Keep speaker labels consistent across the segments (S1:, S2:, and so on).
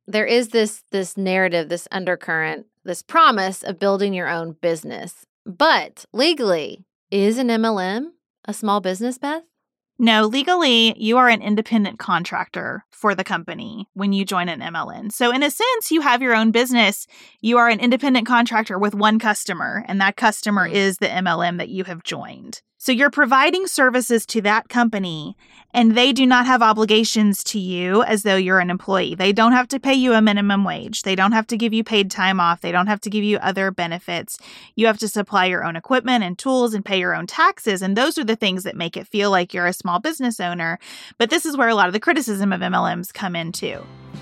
S1: there is this narrative, this undercurrent, this promise of building your own business. But legally, is an MLM a small business, Beth?
S2: No, legally, you are an independent contractor for the company when you join an MLM. So in a sense, you have your own business. You are an independent contractor with one customer, and that customer is the MLM that you have joined. So you're providing services to that company, and they do not have obligations to you as though you're an employee. They don't have to pay you a minimum wage. They don't have to give you paid time off. They don't have to give you other benefits. You have to supply your own equipment and tools and pay your own taxes. And those are the things that make it feel like you're a small business owner. But this is where a lot of the criticism of MLMs come in too.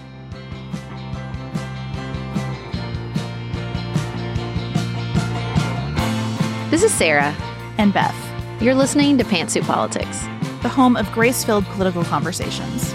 S1: This is Sarah.
S2: And Beth.
S1: You're listening to Pantsuit Politics,
S2: the home of grace-filled political conversations.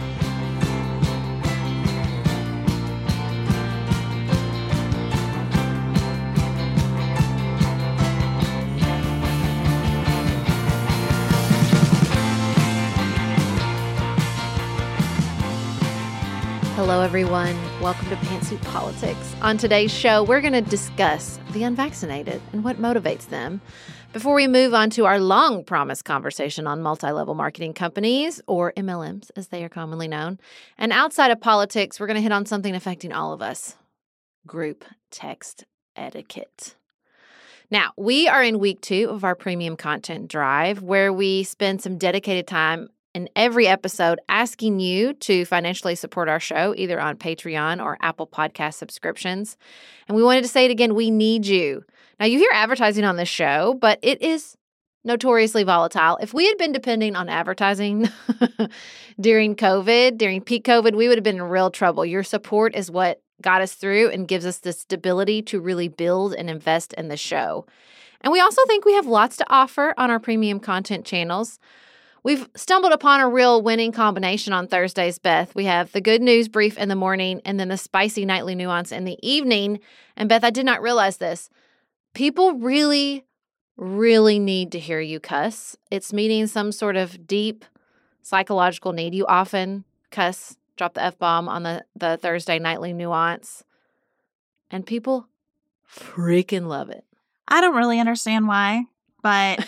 S1: Hello, everyone. Welcome to Pantsuit Politics. On today's show, we're going to discuss the unvaccinated and what motivates them. Before we move on to our long-promised conversation on multi-level marketing companies, or MLMs as they are commonly known, and outside of politics, we're going to hit on something affecting all of us: group text etiquette. Now, we are in week 2 of our premium content drive, where we spend some dedicated time in every episode asking you to financially support our show, either on Patreon or Apple Podcast subscriptions. And we wanted to say it again, we need you. Now, you hear advertising on this show, but it is notoriously volatile. If we had been depending on advertising during COVID, during peak COVID, we would have been in real trouble. Your support is what got us through and gives us the stability to really build and invest in the show. And we also think we have lots to offer on our premium content channels. We've stumbled upon a real winning combination on Thursdays, Beth. We have the good news brief in the morning and then the spicy nightly nuance in the evening. And Beth, I did not realize this. People really, really need to hear you cuss. It's meeting some sort of deep psychological need. You often cuss, drop the F-bomb on the Thursday nightly nuance. And people freaking love it.
S2: I don't really understand why, but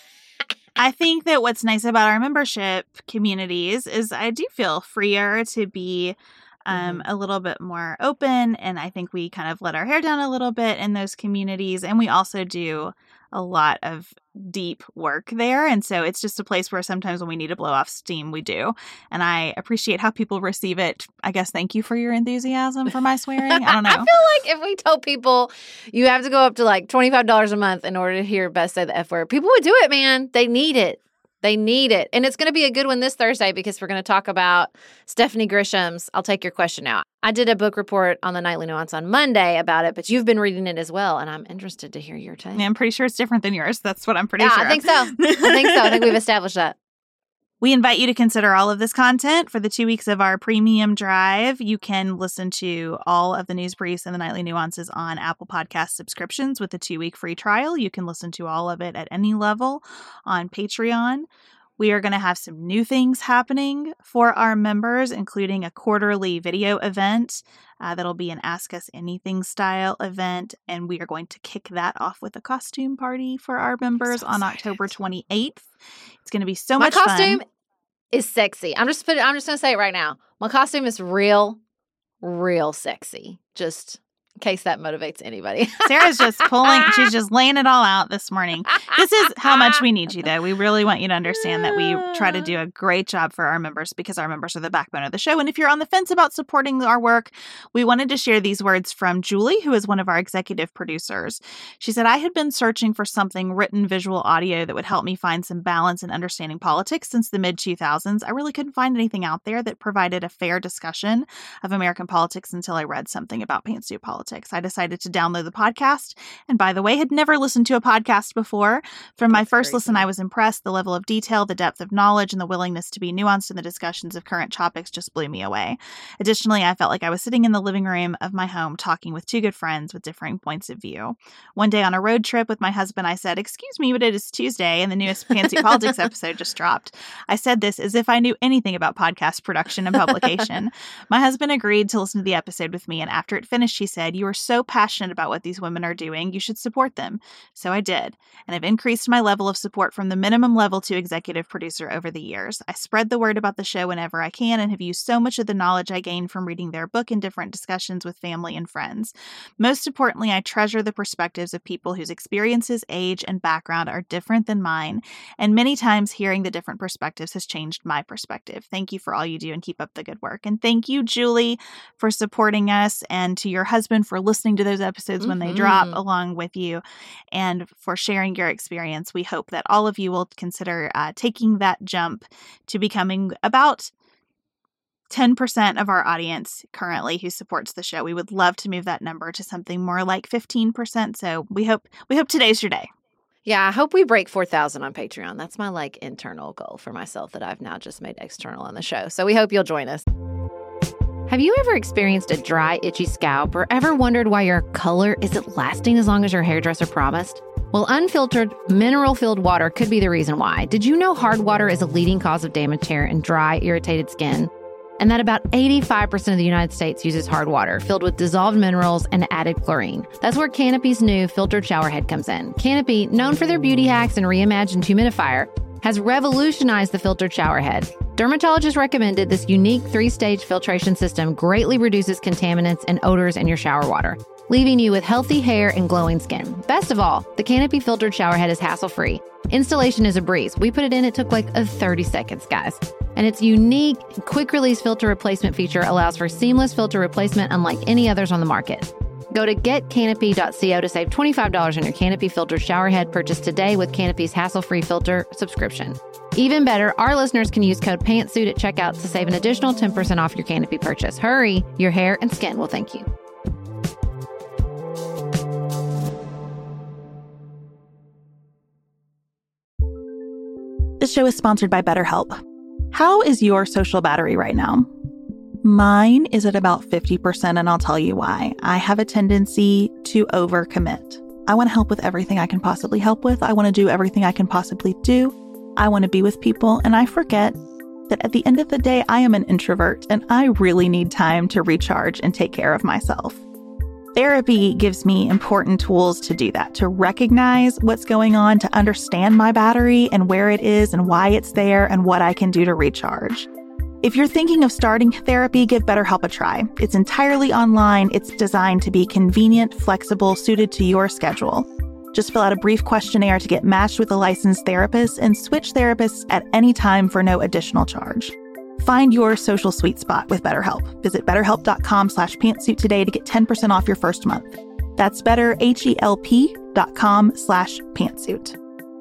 S2: I think that what's nice about our membership communities is I do feel freer to be a little bit more open. And I think we kind of let our hair down a little bit in those communities. And we also do a lot of deep work there. And so it's just a place where sometimes when we need to blow off steam, we do. And I appreciate how people receive it. I guess thank you for your enthusiasm for my swearing. I don't know.
S1: I feel like if we told people you have to go up to like $25 a month in order to hear Beth say the F word, people would do it, man. They need it. They need it. And it's going to be a good one this Thursday because we're going to talk about Stephanie Grisham's I'll Take Your Question Now. I did a book report on the Nightly Nuance on Monday about it, but you've been reading it as well, and I'm interested to hear your take.
S2: Yeah, I'm pretty sure it's different than yours. That's what I'm pretty sure.
S1: I think so. I think we've established that.
S2: We invite you to consider all of this content for the 2 weeks of our premium drive. You can listen to all of the news briefs and the nightly nuances on Apple Podcast subscriptions with a 2-week free trial. You can listen to all of it at any level on Patreon. We are going to have some new things happening for our members, including a quarterly video event that'll be an Ask Us Anything style event. And we are going to kick that off with a costume party for our members on October 28th. It's going to be so much fun.
S1: My costume is sexy. I'm just going to say it right now. My costume is real sexy. Just in case that motivates anybody.
S2: Sarah's just she's just laying it all out this morning. This is how much we need you, though. We really want you to understand that we try to do a great job for our members because our members are the backbone of the show. And if you're on the fence about supporting our work, we wanted to share these words from Julie, who is one of our executive producers. She said, I had been searching for something written, visual, audio that would help me find some balance in understanding politics since the mid-2000s. I really couldn't find anything out there that provided a fair discussion of American politics until I read something about Pantsuit Politics. Politics. I decided to download the podcast, and by the way, had never listened to a podcast before. From my first listen, I was impressed. The level of detail, the depth of knowledge, and the willingness to be nuanced in the discussions of current topics just blew me away. Additionally, I felt like I was sitting in the living room of my home talking with two good friends with differing points of view. One day on a road trip with my husband, I said, "Excuse me, but it is Tuesday, and the newest Pantsuit Politics episode just dropped." I said this as if I knew anything about podcast production and publication. My husband agreed to listen to the episode with me, and after it finished, he said, "You are so passionate about what these women are doing, you should support them." So I did, and I've increased my level of support from the minimum level to executive producer over the years. I spread the word about the show whenever I can and have used so much of the knowledge I gained from reading their book in different discussions with family and friends. Most importantly, I treasure the perspectives of people whose experiences, age, and background are different than mine, and many times hearing the different perspectives has changed my perspective. Thank you for all you do and keep up the good work. And thank you, Julie, for supporting us, and to your husband for listening to those episodes when they drop along with you, and for sharing your experience. We hope that all of you will consider taking that jump to becoming about 10% of our audience currently who supports the show. We would love to move that number to something more like 15%. So we hope today's your day.
S1: Yeah, I hope we break 4,000 on Patreon. That's my internal goal for myself that I've now just made external on the show. So we hope you'll join us. Have you ever experienced a dry, itchy scalp or ever wondered why your color isn't lasting as long as your hairdresser promised? Well, unfiltered, mineral-filled water could be the reason why. Did you know hard water is a leading cause of damaged hair and dry, irritated skin? And that about 85% of the United States uses hard water filled with dissolved minerals and added chlorine. That's where Canopy's new filtered shower head comes in. Canopy, known for their beauty hacks and reimagined humidifier, has revolutionized the filtered shower head. Dermatologists recommended this unique 3-stage filtration system greatly reduces contaminants and odors in your shower water, leaving you with healthy hair and glowing skin. Best of all, the Canopy filtered shower head is hassle-free. Installation is a breeze. We put it in, it took 30 seconds, guys. And its unique quick-release filter replacement feature allows for seamless filter replacement unlike any others on the market. Go to getcanopy.co to save $25 on your Canopy filtered shower head purchase today with Canopy's hassle-free filter subscription. Even better, our listeners can use code PANTSUIT at checkout to save an additional 10% off your Canopy purchase. Hurry, your hair and skin will thank you.
S2: This show is sponsored by BetterHelp. How is your social battery right now? Mine is at about 50%, and I'll tell you why. I have a tendency to overcommit. I want to help with everything I can possibly help with. I want to do everything I can possibly do. I want to be with people, and I forget that at the end of the day, I am an introvert, and I really need time to recharge and take care of myself. Therapy gives me important tools to do that, to recognize what's going on, to understand my battery and where it is and why it's there and what I can do to recharge. If you're thinking of starting therapy, give BetterHelp a try. It's entirely online. It's designed to be convenient, flexible, suited to your schedule. Just fill out a brief questionnaire to get matched with a licensed therapist and switch therapists at any time for no additional charge. Find your social sweet spot with BetterHelp. Visit betterhelp.com/pantsuit today to get 10% off your first month. That's betterhelp.com/pantsuit.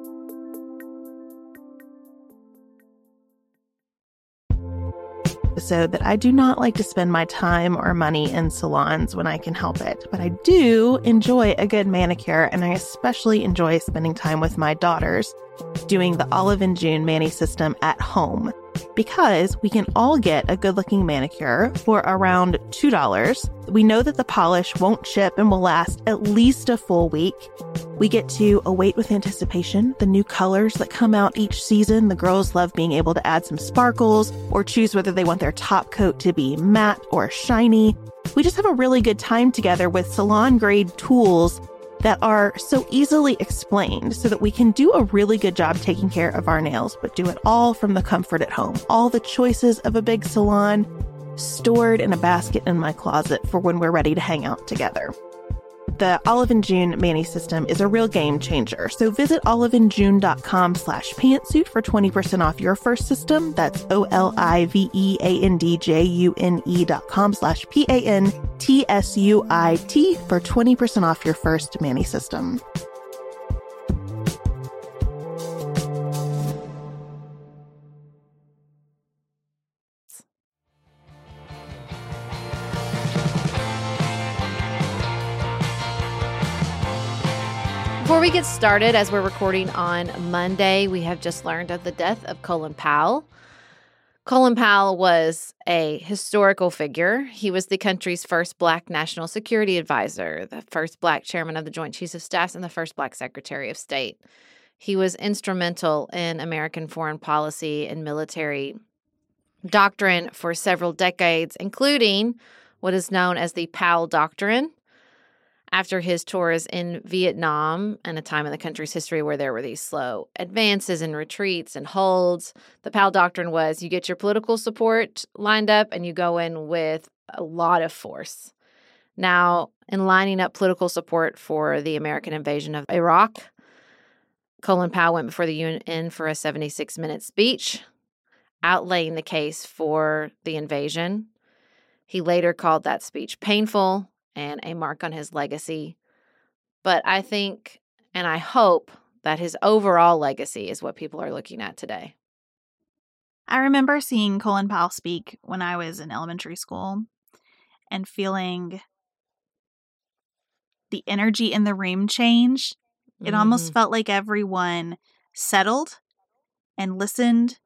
S2: Episode that I do not like to spend my time or money in salons when I can help it, but I do enjoy a good manicure, and I especially enjoy spending time with my daughters doing the Olive & June Mani system at home, because we can all get a good-looking manicure for around $2. We know that the polish won't chip and will last at least a full week. We get to await with anticipation the new colors that come out each season. The girls love being able to add some sparkles or choose whether they want their top coat to be matte or shiny. We just have a really good time together with salon-grade tools that are so easily explained so that we can do a really good job taking care of our nails, but do it all from the comfort at home. All the choices of a big salon stored in a basket in my closet for when we're ready to hang out together. The Olive & June Mani system is a real game changer. So visit oliveandjune.com/pantsuit for 20% off your first system. That's oliveandjune.com/pantsuit for 20% off your first Mani system.
S1: Before we get started, as we're recording on Monday, we have just learned of the death of Colin Powell. Colin Powell was a historical figure. He was the country's first Black national security advisor, the first Black chairman of the Joint Chiefs of Staff, and the first Black Secretary of State. He was instrumental in American foreign policy and military doctrine for several decades, including what is known as the Powell Doctrine. After his tours in Vietnam and a time in the country's history where there were these slow advances and retreats and holds, the Powell Doctrine was you get your political support lined up and you go in with a lot of force. Now, in lining up political support for the American invasion of Iraq, Colin Powell went before the UN for a 76-minute speech outlaying the case for the invasion. He later called that speech painful and a mark on his legacy. But I think and I hope that his overall legacy is what people are looking at today.
S2: I remember seeing Colin Powell speak when I was in elementary school and feeling the energy in the room change. It almost felt like everyone settled and listened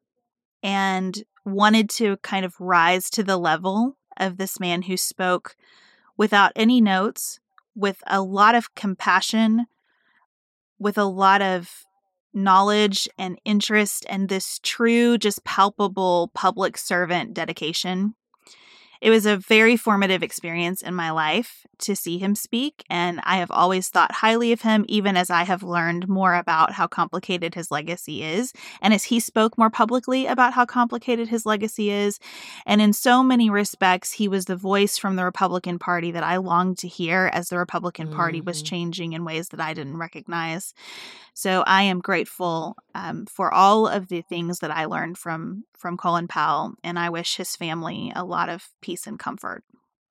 S2: and wanted to kind of rise to the level of this man who spoke without any notes, with a lot of compassion, with a lot of knowledge and interest, and this true, just palpable public servant dedication. It was a very formative experience in my life to see him speak, and I have always thought highly of him, even as I have learned more about how complicated his legacy is, and as he spoke more publicly about how complicated his legacy is. And in so many respects, he was the voice from the Republican Party that I longed to hear as the Republican Party was changing in ways that I didn't recognize. So I am grateful for all of the things that I learned from Colin Powell, and I wish his family a lot of peace and comfort.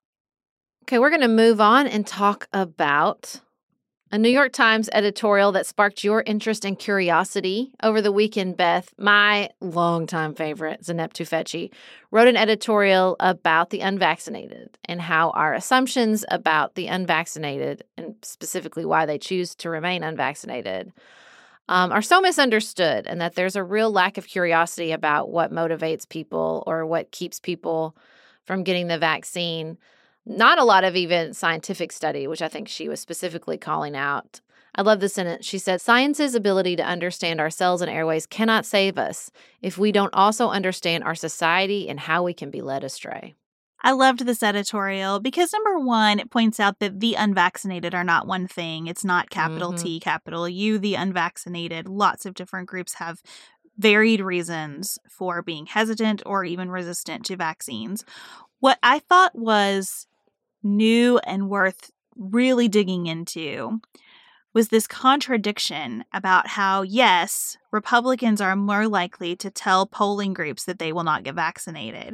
S1: Okay, we're going to move on and talk about a New York Times editorial that sparked your interest and curiosity over the weekend. Beth, my longtime favorite, Zeynep Tufekci, wrote an editorial about the unvaccinated and how our assumptions about the unvaccinated, and specifically why they choose to remain unvaccinated, are so misunderstood, and that there's a real lack of curiosity about what motivates people or what keeps people from getting the vaccine. Not a lot of even scientific study, which I think she was specifically calling out. I love this sentence. She said, "Science's ability to understand our cells and airways cannot save us if we don't also understand our society and how we can be led astray."
S2: I loved this editorial because, number one, it points out that the unvaccinated are not one thing. It's not capital T, capital U, the unvaccinated. Lots of different groups have varied reasons for being hesitant or even resistant to vaccines. What I thought was new and worth really digging into was this contradiction about how, yes, Republicans are more likely to tell polling groups that they will not get vaccinated,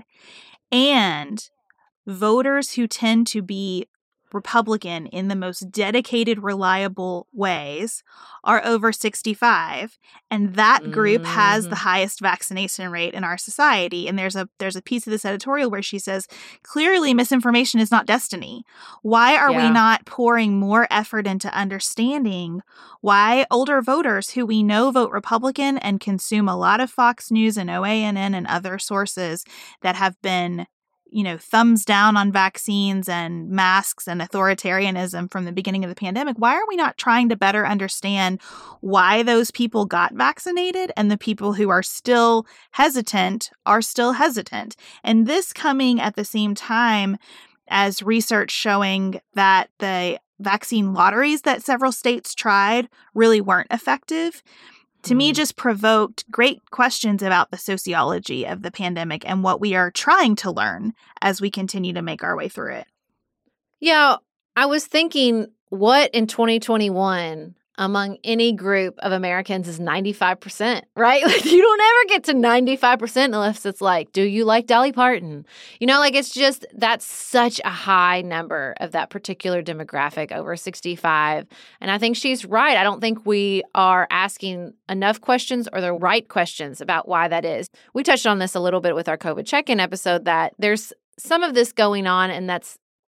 S2: and voters who tend to be Republican in the most dedicated, reliable ways are over 65, and that group has the highest vaccination rate in our society. And there's a piece of this editorial where she says, clearly misinformation is not destiny. Why are we not pouring more effort into understanding why older voters who we know vote Republican and consume a lot of Fox News and OANN and other sources that have been thumbs down on vaccines and masks and authoritarianism from the beginning of the pandemic, why are we not trying to better understand why those people got vaccinated and the people who are still hesitant are still hesitant? And this coming at the same time as research showing that the vaccine lotteries that several states tried really weren't effective, to me, just provoked great questions about the sociology of the pandemic and what we are trying to learn as we continue to make our way through it.
S1: Yeah, I was thinking, what in 2021 among any group of Americans is 95%, right? Like, you don't ever get to 95% unless it's like, do you like Dolly Parton? It's just, that's such a high number of that particular demographic over 65. And I think she's right. I don't think we are asking enough questions or the right questions about why that is. We touched on this a little bit with our COVID check-in episode, that there's some of this going on, and that's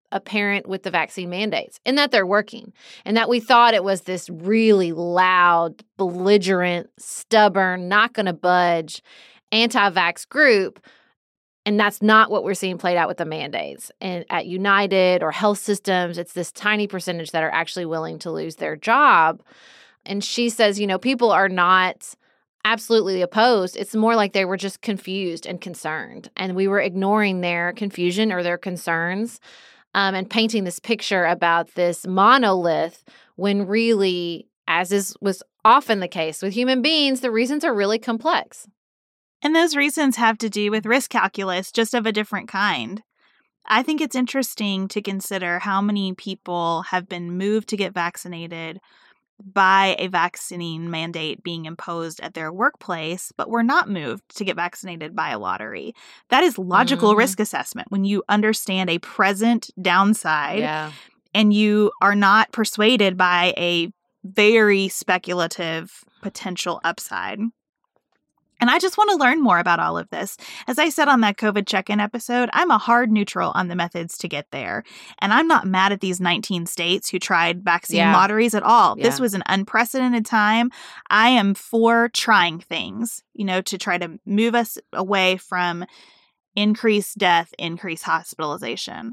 S1: apparent with the vaccine mandates, in that they're working, and that we thought it was this really loud, belligerent, stubborn, not going to budge anti-vax group. And that's not what we're seeing played out with the mandates. And at United or health systems, it's this tiny percentage that are actually willing to lose their job. And she says, people are not absolutely opposed. It's more like they were just confused and concerned. And we were ignoring their confusion or their concerns and painting this picture about this monolith when really, was often the case with human beings, the reasons are really complex.
S2: And those reasons have to do with risk calculus, just of a different kind. I think it's interesting to consider how many people have been moved to get vaccinated by a vaccine mandate being imposed at their workplace, but were not moved to get vaccinated by a lottery. That is logical risk assessment when you understand a present downside and you are not persuaded by a very speculative potential upside. And I just want to learn more about all of this. As I said on that COVID check-in episode, I'm a hard neutral on the methods to get there. And I'm not mad at these 19 states who tried vaccine lotteries at all. Yeah. This was an unprecedented time. I am for trying things, to try to move us away from increased death, increased hospitalization.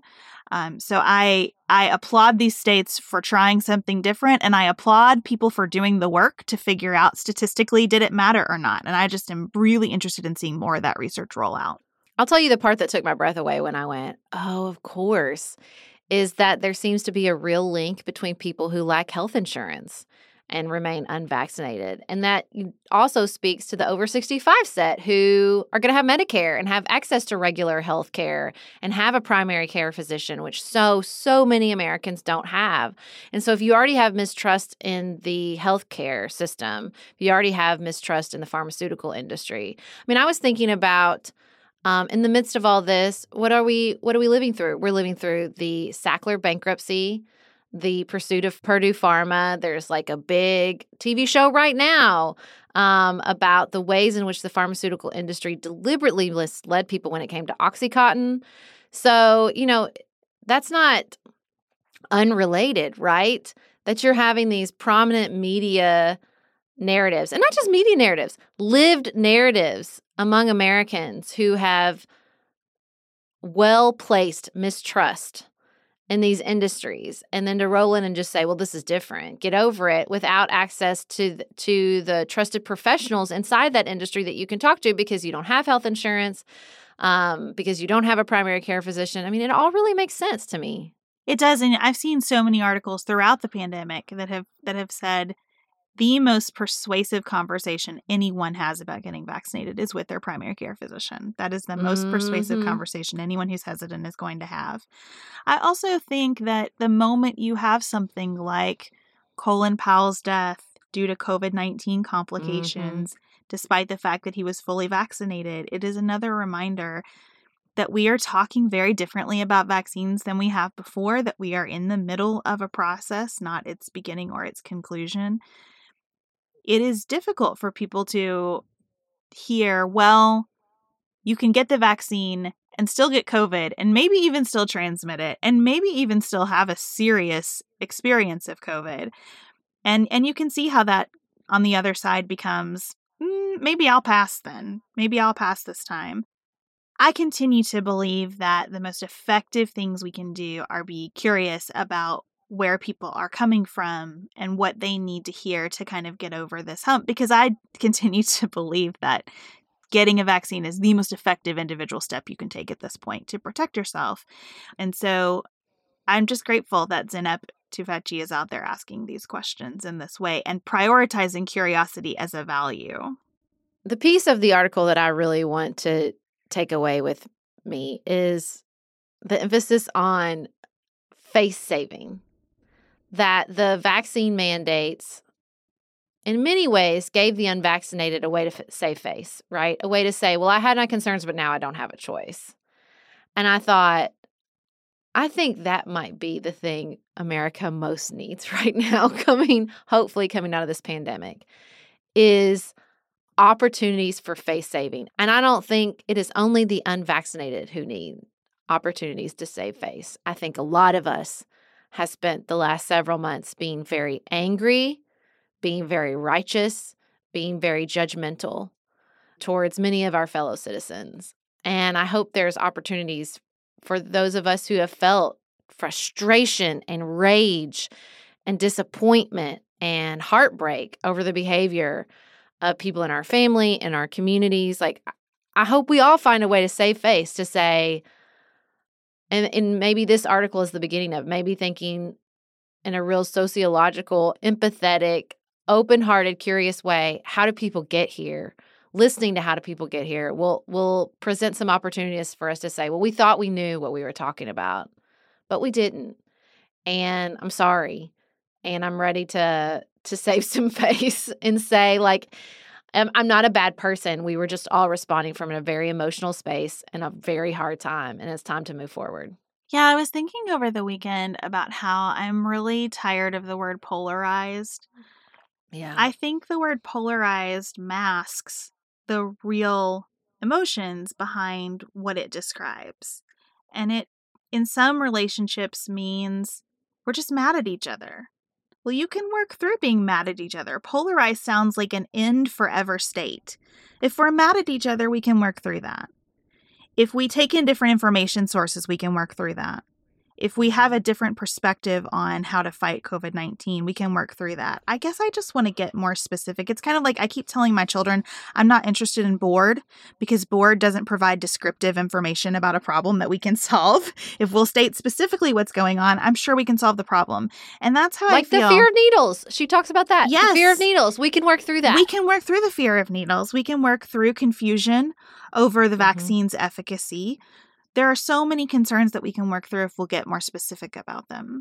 S2: So I applaud these states for trying something different, and I applaud people for doing the work to figure out statistically, did it matter or not? And I just am really interested in seeing more of that research roll out.
S1: I'll tell you the part that took my breath away when I went, oh, of course, is that there seems to be a real link between people who lack health insurance and remain unvaccinated. And that also speaks to the over 65 set who are going to have Medicare and have access to regular health care and have a primary care physician, which so many Americans don't have. And so if you already have mistrust in the healthcare system, if you already have mistrust in the pharmaceutical industry. I mean, I was thinking about in the midst of all this, what are we living through? We're living through the Sackler bankruptcy, the pursuit of Purdue Pharma. There's like a big TV show right now about the ways in which the pharmaceutical industry deliberately misled people when it came to OxyContin. So, that's not unrelated, right? That you're having these prominent media narratives, and not just media narratives, lived narratives among Americans who have well-placed mistrust in these industries, and then to roll in and just say, well, this is different, get over it, without access to the trusted professionals inside that industry that you can talk to because you don't have health insurance, because you don't have a primary care physician. I mean, it all really makes sense to me.
S2: It does, and I've seen so many articles throughout the pandemic that have said the most persuasive conversation anyone has about getting vaccinated is with their primary care physician. That is the most persuasive conversation anyone who's hesitant is going to have. I also think that the moment you have something like Colin Powell's death due to COVID-19 complications, despite the fact that he was fully vaccinated, it is another reminder that we are talking very differently about vaccines than we have before, that we are in the middle of a process, not its beginning or its conclusion. It is difficult for people to hear, well, you can get the vaccine and still get COVID and maybe even still transmit it and maybe even still have a serious experience of COVID. And you can see how that on the other side becomes, maybe I'll pass then. Maybe I'll pass this time. I continue to believe that the most effective things we can do are be curious about where people are coming from and what they need to hear to kind of get over this hump, because I continue to believe that getting a vaccine is the most effective individual step you can take at this point to protect yourself. And so I'm just grateful that Zeynep Tufekci is out there asking these questions in this way and prioritizing curiosity as a value.
S1: The piece of the article that I really want to take away with me is the emphasis on face saving. That the vaccine mandates, in many ways, gave the unvaccinated a way to save face, right? A way to say, well, I had my concerns, but now I don't have a choice. And I thought, I think that might be the thing America most needs right now, hopefully coming out of this pandemic, is opportunities for face saving. And I don't think it is only the unvaccinated who need opportunities to save face. I think a lot of us have spent the last several months being very angry, being very righteous, being very judgmental towards many of our fellow citizens. And I hope there's opportunities for those of us who have felt frustration and rage and disappointment and heartbreak over the behavior of people in our family, in our communities. Like, I hope we all find a way to save face, to say, and maybe this article is the beginning of maybe thinking in a real sociological, empathetic, open-hearted, curious way, how do people get here? Listening to how do people get here will present some opportunities for us to say, well, we thought we knew what we were talking about, but we didn't. And I'm sorry. And I'm ready to save some face and say, like, I'm not a bad person. We were just all responding from a very emotional space and a very hard time, and it's time to move forward.
S2: Yeah, I was thinking over the weekend about how I'm really tired of the word polarized.
S1: Yeah.
S2: I think the word polarized masks the real emotions behind what it describes. And it, in some relationships, means we're just mad at each other. Well, you can work through being mad at each other. Polarized sounds like an end forever state. If we're mad at each other, we can work through that. If we take in different information sources, we can work through that. If we have a different perspective on how to fight COVID-19, we can work through that. I guess I just want to get more specific. It's kind of like I keep telling my children, I'm not interested in BORD because BORD doesn't provide descriptive information about a problem that we can solve. If we'll state specifically what's going on, I'm sure we can solve the problem. And that's how I feel.
S1: Like the fear of needles. She talks about that.
S2: Yes.
S1: The fear of needles. We can work through that.
S2: We can work through the fear of needles. We can work through confusion over the vaccine's efficacy. There are so many concerns that we can work through if we'll get more specific about them.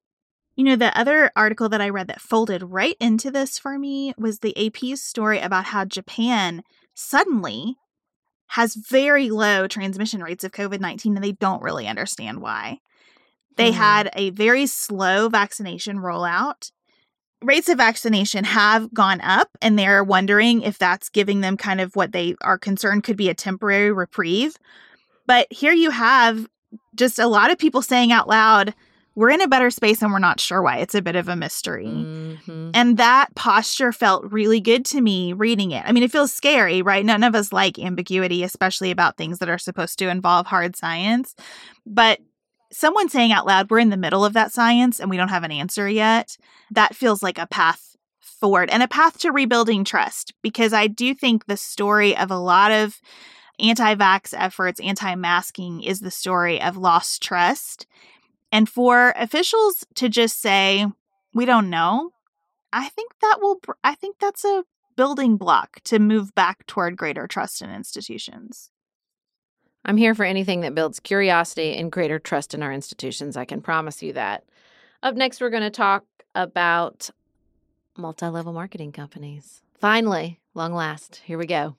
S2: You know, the other article that I read that folded right into this for me was the AP's story about how Japan suddenly has very low transmission rates of COVID-19, and they don't really understand why. They had a very slow vaccination rollout. Rates of vaccination have gone up, and they're wondering if that's giving them kind of what they are concerned could be a temporary reprieve. But here you have just a lot of people saying out loud, we're in a better space and we're not sure why. It's a bit of a mystery. And that posture felt really good to me reading it. I mean, it feels scary, right? None of us like ambiguity, especially about things that are supposed to involve hard science. But someone saying out loud, we're in the middle of that science and we don't have an answer yet, that feels like a path forward and a path to rebuilding trust. Because I do think the story of a lot of anti-vax efforts, anti-masking, is the story of lost trust. And for officials to just say, we don't know, I think that's a building block to move back toward greater trust in institutions.
S1: I'm here for anything that builds curiosity and greater trust in our institutions. I can promise you that. Up next, we're going to talk about multi-level marketing companies. Finally, long last, here we go.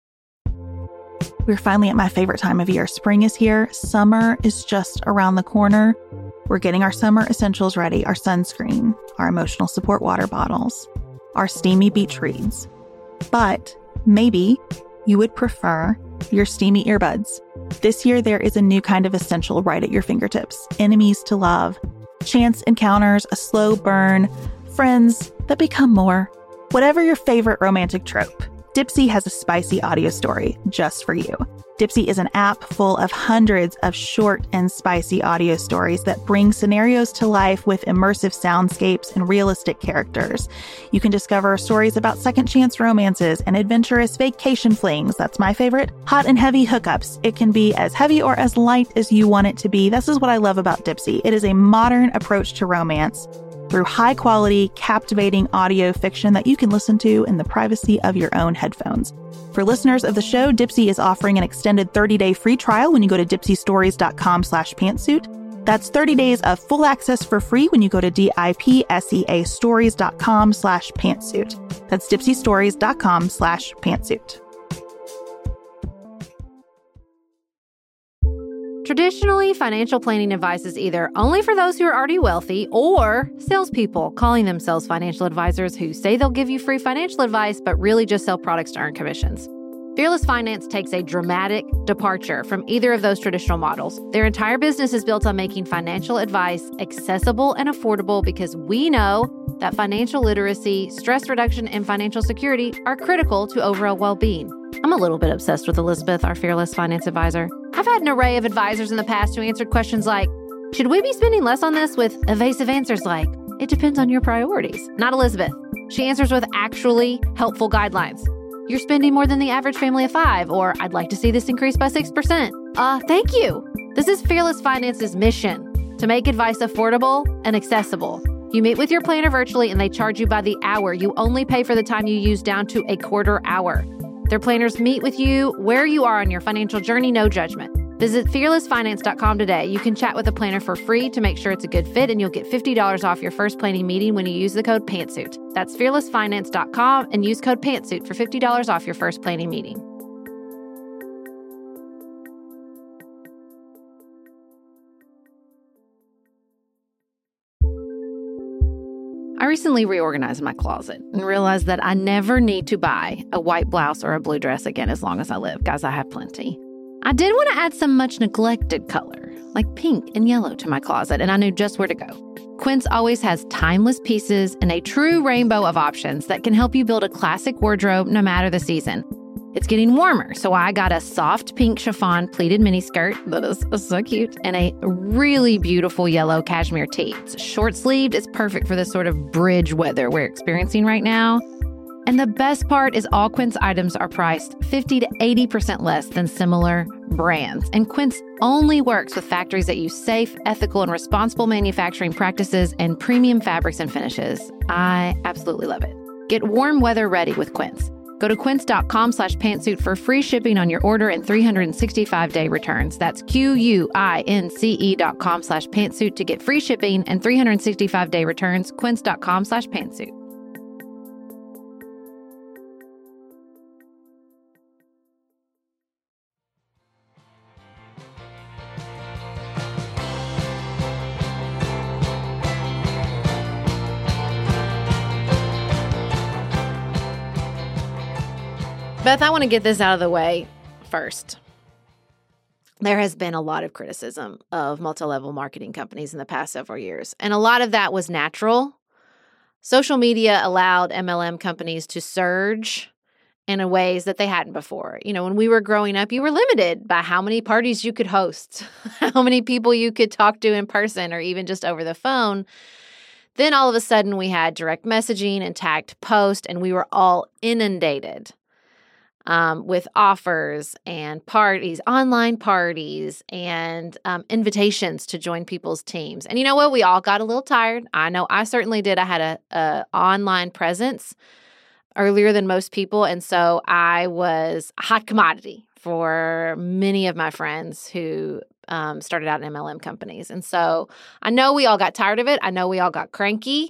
S2: We're finally at my favorite time of year. Spring is here. Summer is just around the corner. We're getting our summer essentials ready, our sunscreen, our emotional support water bottles, our steamy beach reads. But maybe you would prefer your steamy earbuds. This year, there is a new kind of essential right at your fingertips. Enemies to love, chance encounters, a slow burn, friends that become more. Whatever your favorite romantic trope, Dipsea has a spicy audio story just for you. Dipsea is an app full of hundreds of short and spicy audio stories that bring scenarios to life with immersive soundscapes and realistic characters. You can discover stories about second chance romances and adventurous vacation flings. That's my favorite. Hot and heavy hookups. It can be as heavy or as light as you want it to be. This is what I love about Dipsea. It is a modern approach to romance through high-quality, captivating audio fiction that you can listen to in the privacy of your own headphones. For listeners of the show, Dipsea is offering an extended 30-day free trial when you go to dipseastories.com/pantsuit. That's 30 days of full access for free when you go to dipseastories.com/pantsuit. That's dipseastories.com/pantsuit.
S1: Traditionally, financial planning advice is either only for those who are already wealthy or salespeople calling themselves financial advisors who say they'll give you free financial advice but really just sell products to earn commissions. Fearless Finance takes a dramatic departure from either of those traditional models. Their entire business is built on making financial advice accessible and affordable because we know that financial literacy, stress reduction, and financial security are critical to overall well-being. I'm a little bit obsessed with Elizabeth, our Fearless Finance advisor. I've had an array of advisors in the past who answered questions like, should we be spending less on this, with evasive answers like, it depends on your priorities. Not Elizabeth. She answers with actually helpful guidelines. You're spending more than the average family of 5, or I'd like to see this increase by 6%. Thank you. This is Fearless Finance's mission, to make advice affordable and accessible. You meet with your planner virtually and they charge you by the hour. You only pay for the time you use down to a quarter hour. Their planners meet with you where you are on your financial journey, no judgment. Visit fearlessfinance.com today. You can chat with a planner for free to make sure it's a good fit, and you'll get $50 off your first planning meeting when you use the code PANTSUIT. That's fearlessfinance.com and use code PANTSUIT for $50 off your first planning meeting. I recently reorganized my closet and realized that I never need to buy a white blouse or a blue dress again as long as I live. Guys, I have plenty. I did want to add some much neglected color, like pink and yellow, to my closet, and I knew just where to go. Quince always has timeless pieces and a true rainbow of options that can help you build a classic wardrobe no matter the season. It's getting warmer, so I got a soft pink chiffon pleated miniskirt that is so cute, and a really beautiful yellow cashmere tee. It's short-sleeved. It's perfect for this sort of bridge weather we're experiencing right now. And the best part is all Quince items are priced 50 to 80% less than similar brands. And Quince only works with factories that use safe, ethical, and responsible manufacturing practices and premium fabrics and finishes. I absolutely love it. Get warm weather ready with Quince. Go to quince.com/pantsuit for free shipping on your order and 365-day returns. That's QUINCE.com/pantsuit to get free shipping and 365-day returns. Quince.com/pantsuit. Beth, I want to get this out of the way first. There has been a lot of criticism of multi-level marketing companies in the past several years, and a lot of that was natural. Social media allowed MLM companies to surge in ways that they hadn't before. You know, when we were growing up, you were limited by how many parties you could host, how many people you could talk to in person or even just over the phone. Then all of a sudden we had direct messaging and tagged post, and we were all inundated with offers and parties, online parties, and invitations to join people's teams. And you know what? We all got a little tired. I know I certainly did. I had a online presence earlier than most people, and so I was a hot commodity for many of my friends who started out in MLM companies. And so I know we all got tired of it. I know we all got cranky.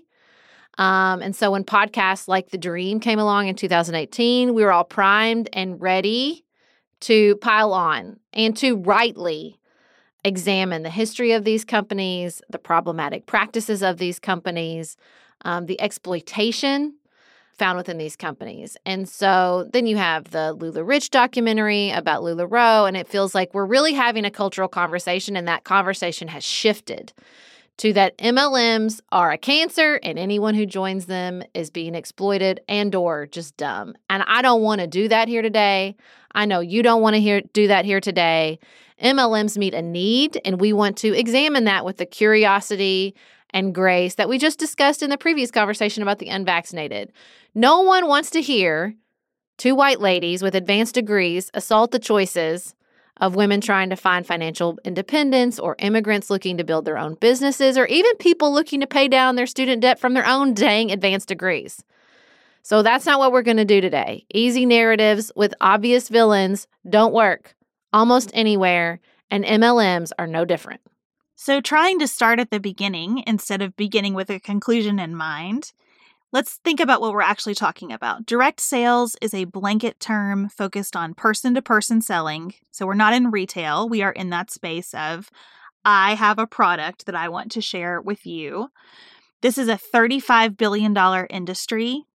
S1: And so when podcasts like The Dream came along in 2018, we were all primed and ready to pile on and to rightly examine the history of these companies, the problematic practices of these companies, the exploitation found within these companies. And so then you have the LuLaRich documentary about LuLaRoe, and it feels like we're really having a cultural conversation, and that conversation has shifted to that MLMs are a cancer and anyone who joins them is being exploited and or just dumb. And I don't want to do that here today. I know you don't want to do that here today. MLMs meet a need, and we want to examine that with the curiosity and grace that we just discussed in the previous conversation about the unvaccinated. No one wants to hear two white ladies with advanced degrees assault the choices of women trying to find financial independence, or immigrants looking to build their own businesses, or even people looking to pay down their student debt from their own dang advanced degrees. So that's not what we're going to do today. Easy narratives with obvious villains don't work almost anywhere, and MLMs are no different.
S2: So trying to start at the beginning instead of beginning with a conclusion in mind, let's think about what we're actually talking about. Direct sales is a blanket term focused on person-to-person selling. So we're not in retail. We are in that space of, I have a product that I want to share with you. This is a $35 billion industry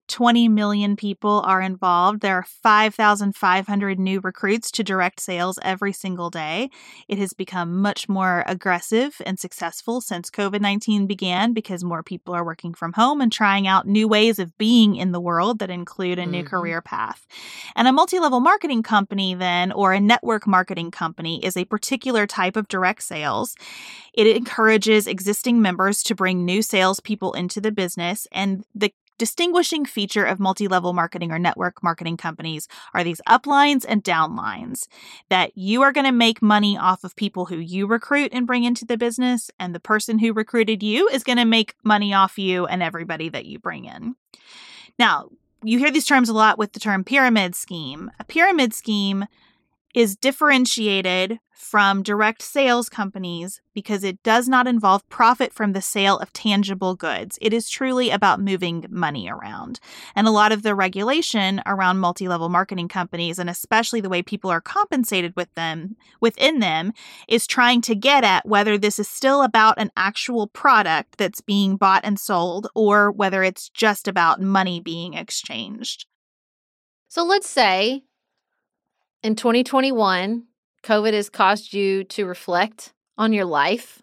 S2: 20 million people are involved. There are 5,500 new recruits to direct sales every single day. It has become much more aggressive and successful since COVID-19 began because more people are working from home and trying out new ways of being in the world that include a new career path. And a multi-level marketing company then, or a network marketing company, is a particular type of direct sales. It encourages existing members to bring new salespeople into the business, and the distinguishing feature of multi-level marketing or network marketing companies are these uplines and downlines, that you are going to make money off of people who you recruit and bring into the business, and the person who recruited you is going to make money off you and everybody that you bring in. Now, you hear these terms a lot with the term pyramid scheme. A pyramid scheme is differentiated from direct sales companies because it does not involve profit from the sale of tangible goods. It is truly about moving money around. And a lot of the regulation around multi-level marketing companies, and especially the way people are compensated within them, is trying to get at whether this is still about an actual product that's being bought and sold, or whether it's just about money being exchanged.
S1: So let's say in 2021, COVID has caused you to reflect on your life,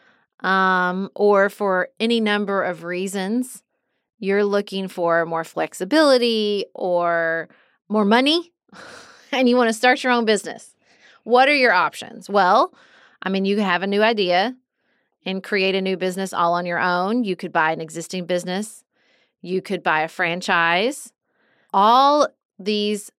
S1: or for any number of reasons, you're looking for more flexibility or more money, and you want to start your own business. What are your options? Well, you could have a new idea and create a new business all on your own. You could buy an existing business. You could buy a franchise. All these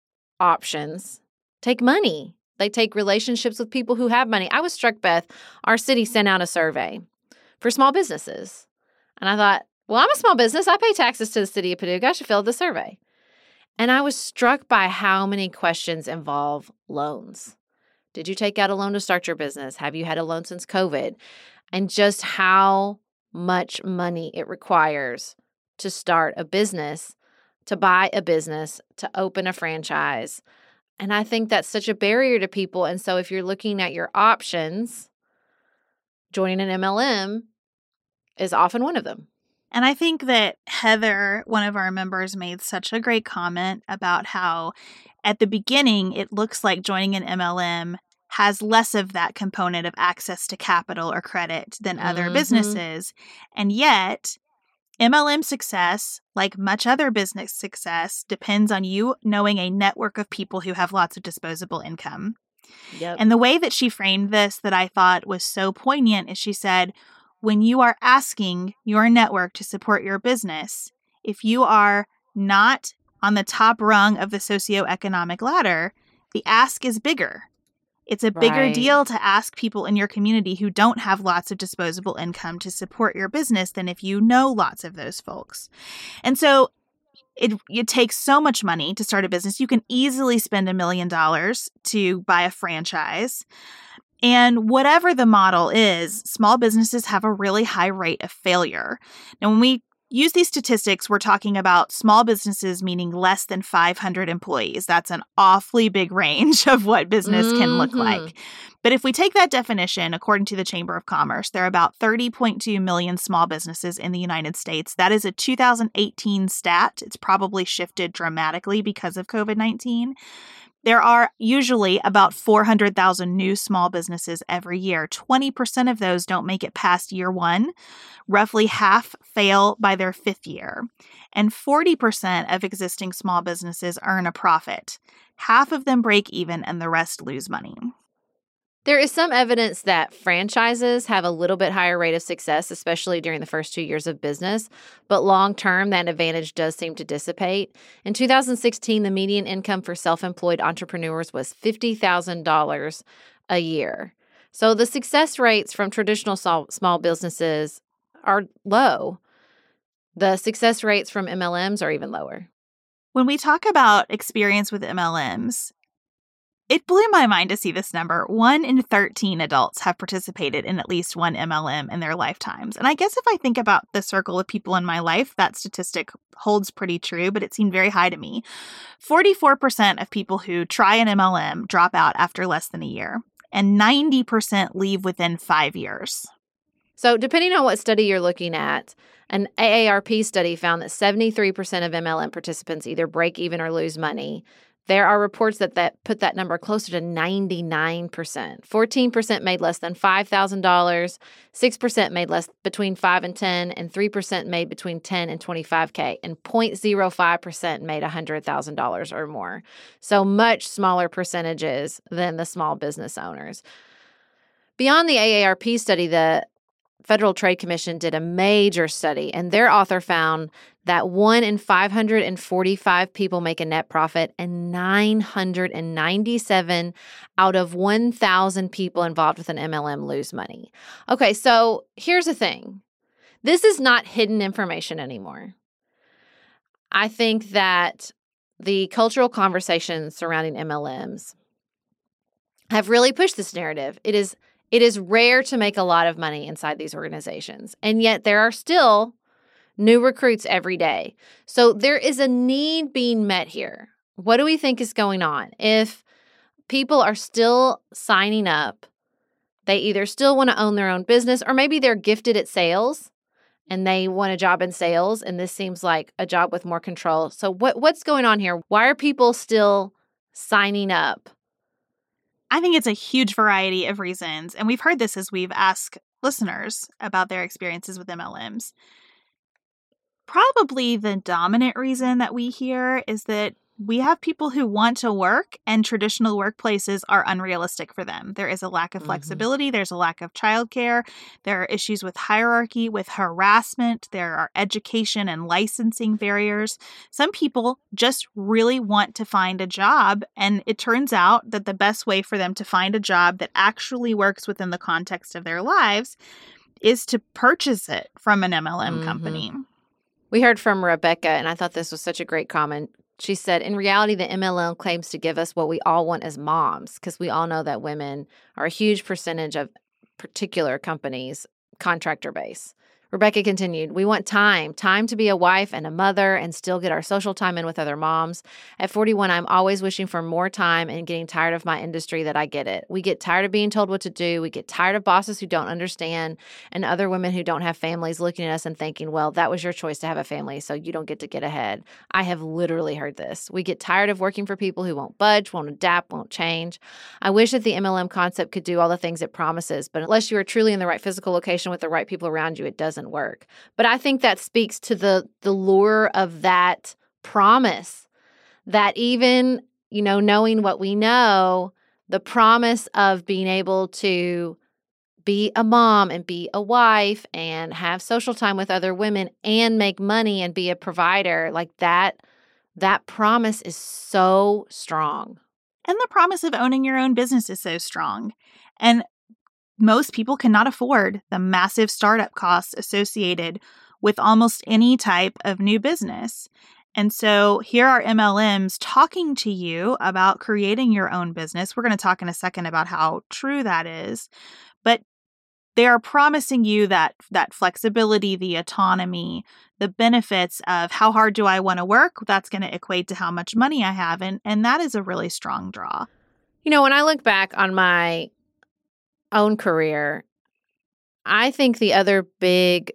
S1: options take money. They take relationships with people who have money. I was struck, Beth, our city sent out a survey for small businesses. And I thought, well, I'm a small business. I pay taxes to the city of Paducah. I should fill out the survey. And I was struck by how many questions involve loans. Did you take out a loan to start your business? Have you had a loan since COVID? And just how much money it requires to start a business, to buy a business, to open a franchise. And I think that's such a barrier to people. And so if you're looking at your options, joining an MLM is often one of them.
S2: And I think that Heather, one of our members, made such a great comment about how at the beginning, it looks like joining an MLM has less of that component of access to capital or credit than other businesses. And yet, MLM success, like much other business success, depends on you knowing a network of people who have lots of disposable income.
S1: Yep.
S2: And the way that she framed this that I thought was so poignant is she said, when you are asking your network to support your business, if you are not on the top rung of the socioeconomic ladder, the ask is bigger. It's a bigger deal to ask people in your community who don't have lots of disposable income to support your business than if you know lots of those folks. And so it takes so much money to start a business. You can easily spend $1 million to buy a franchise. And whatever the model is, small businesses have a really high rate of failure. Now, when we use these statistics, we're talking about small businesses, meaning less than 500 employees. That's an awfully big range of what business can look like. But if we take that definition, according to the Chamber of Commerce, there are about 30.2 million small businesses in the United States. That is a 2018 stat. It's probably shifted dramatically because of COVID-19. There are usually about 400,000 new small businesses every year. 20% of those don't make it past year one. Roughly half fail by their fifth year. And 40% of existing small businesses earn a profit. Half of them break even and the rest lose money.
S1: There is some evidence that franchises have a little bit higher rate of success, especially during the first 2 years of business, but long-term, that advantage does seem to dissipate. In 2016, the median income for self-employed entrepreneurs was $50,000 a year. So the success rates from traditional small businesses are low. The success rates from MLMs are even lower.
S2: When we talk about experience with MLMs, it blew my mind to see this number. 1 in 13 adults have participated in at least one MLM in their lifetimes. And I guess if I think about the circle of people in my life, that statistic holds pretty true, but it seemed very high to me. 44% of people who try an MLM drop out after less than a year, and 90% leave within 5 years.
S1: So depending on what study you're looking at, an AARP study found that 73% of MLM participants either break even or lose money. There are reports that put that number closer to 99%. 14% made less than $5,000, 6% made less between 5 and 10, and 3% made between 10 and 25K, and 0.05% made $100,000 or more. So much smaller percentages than the small business owners. Beyond the AARP study, the Federal Trade Commission did a major study, and their author found that 1 in 545 people make a net profit, and 997 out of 1,000 people involved with an MLM lose money. Okay, so here's the thing. This is not hidden information anymore. I think that the cultural conversations surrounding MLMs have really pushed this narrative. It is rare to make a lot of money inside these organizations, and yet there are still new recruits every day. So there is a need being met here. What do we think is going on? If people are still signing up, they either still want to own their own business, or maybe they're gifted at sales and they want a job in sales, and this seems like a job with more control. So what's going on here? Why are people still signing up?
S2: I think it's a huge variety of reasons, and we've heard this as we've asked listeners about their experiences with MLMs. Probably the dominant reason that we hear is that we have people who want to work and traditional workplaces are unrealistic for them. There is a lack of flexibility. There's a lack of childcare. There are issues with hierarchy, with harassment. There are education and licensing barriers. Some people just really want to find a job, and it turns out that the best way for them to find a job that actually works within the context of their lives is to purchase it from an MLM company.
S1: We heard from Rebecca, and I thought this was such a great comment. She said, in reality, the MLM claims to give us what we all want as moms, because we all know that women are a huge percentage of particular companies' contractor base. Rebecca continued, we want time to be a wife and a mother and still get our social time in with other moms. At 41, I'm always wishing for more time and getting tired of my industry that I get it. We get tired of being told what to do. We get tired of bosses who don't understand and other women who don't have families looking at us and thinking, well, that was your choice to have a family, so you don't get to get ahead. I have literally heard this. We get tired of working for people who won't budge, won't adapt, won't change. I wish that the MLM concept could do all the things it promises, but unless you are truly in the right physical location with the right people around you, it doesn't work. But I think that speaks to the lure of that promise, that even, knowing what we know, the promise of being able to be a mom and be a wife and have social time with other women and make money and be a provider, like that promise is so strong.
S2: And the promise of owning your own business is so strong. And most people cannot afford the massive startup costs associated with almost any type of new business. And so here are MLMs talking to you about creating your own business. We're going to talk in a second about how true that is. But they are promising you that flexibility, the autonomy, the benefits of how hard do I want to work? That's going to equate to how much money I have. And that is a really strong draw.
S1: When I look back on my own career, I think the other big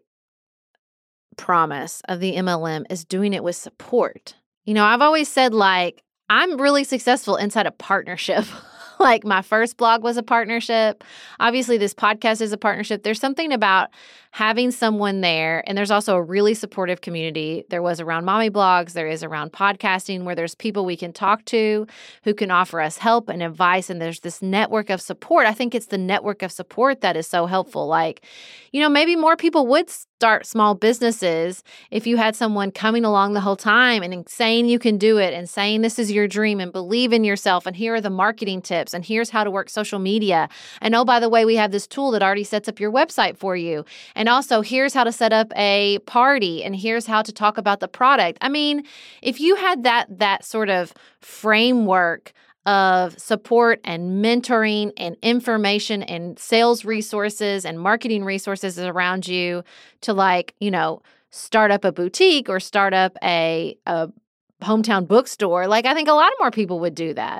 S1: promise of the MLM is doing it with support. I've always said, I'm really successful inside a partnership. Like my first blog was a partnership. Obviously, this podcast is a partnership. There's something about having someone there, and there's also a really supportive community. There was around Mommy Blogs. There is around podcasting, where there's people we can talk to who can offer us help and advice, and there's this network of support. I think it's the network of support that is so helpful. Maybe more people would start small businesses if you had someone coming along the whole time and saying you can do it and saying this is your dream and believe in yourself and here are the marketing tips and here's how to work social media. And oh, by the way, we have this tool that already sets up your website for you. And also here's how to set up a party and here's how to talk about the product. I mean, if you had that sort of framework of support and mentoring and information and sales resources and marketing resources around you to start up a boutique or start up a hometown bookstore, I think a lot of more people would do that.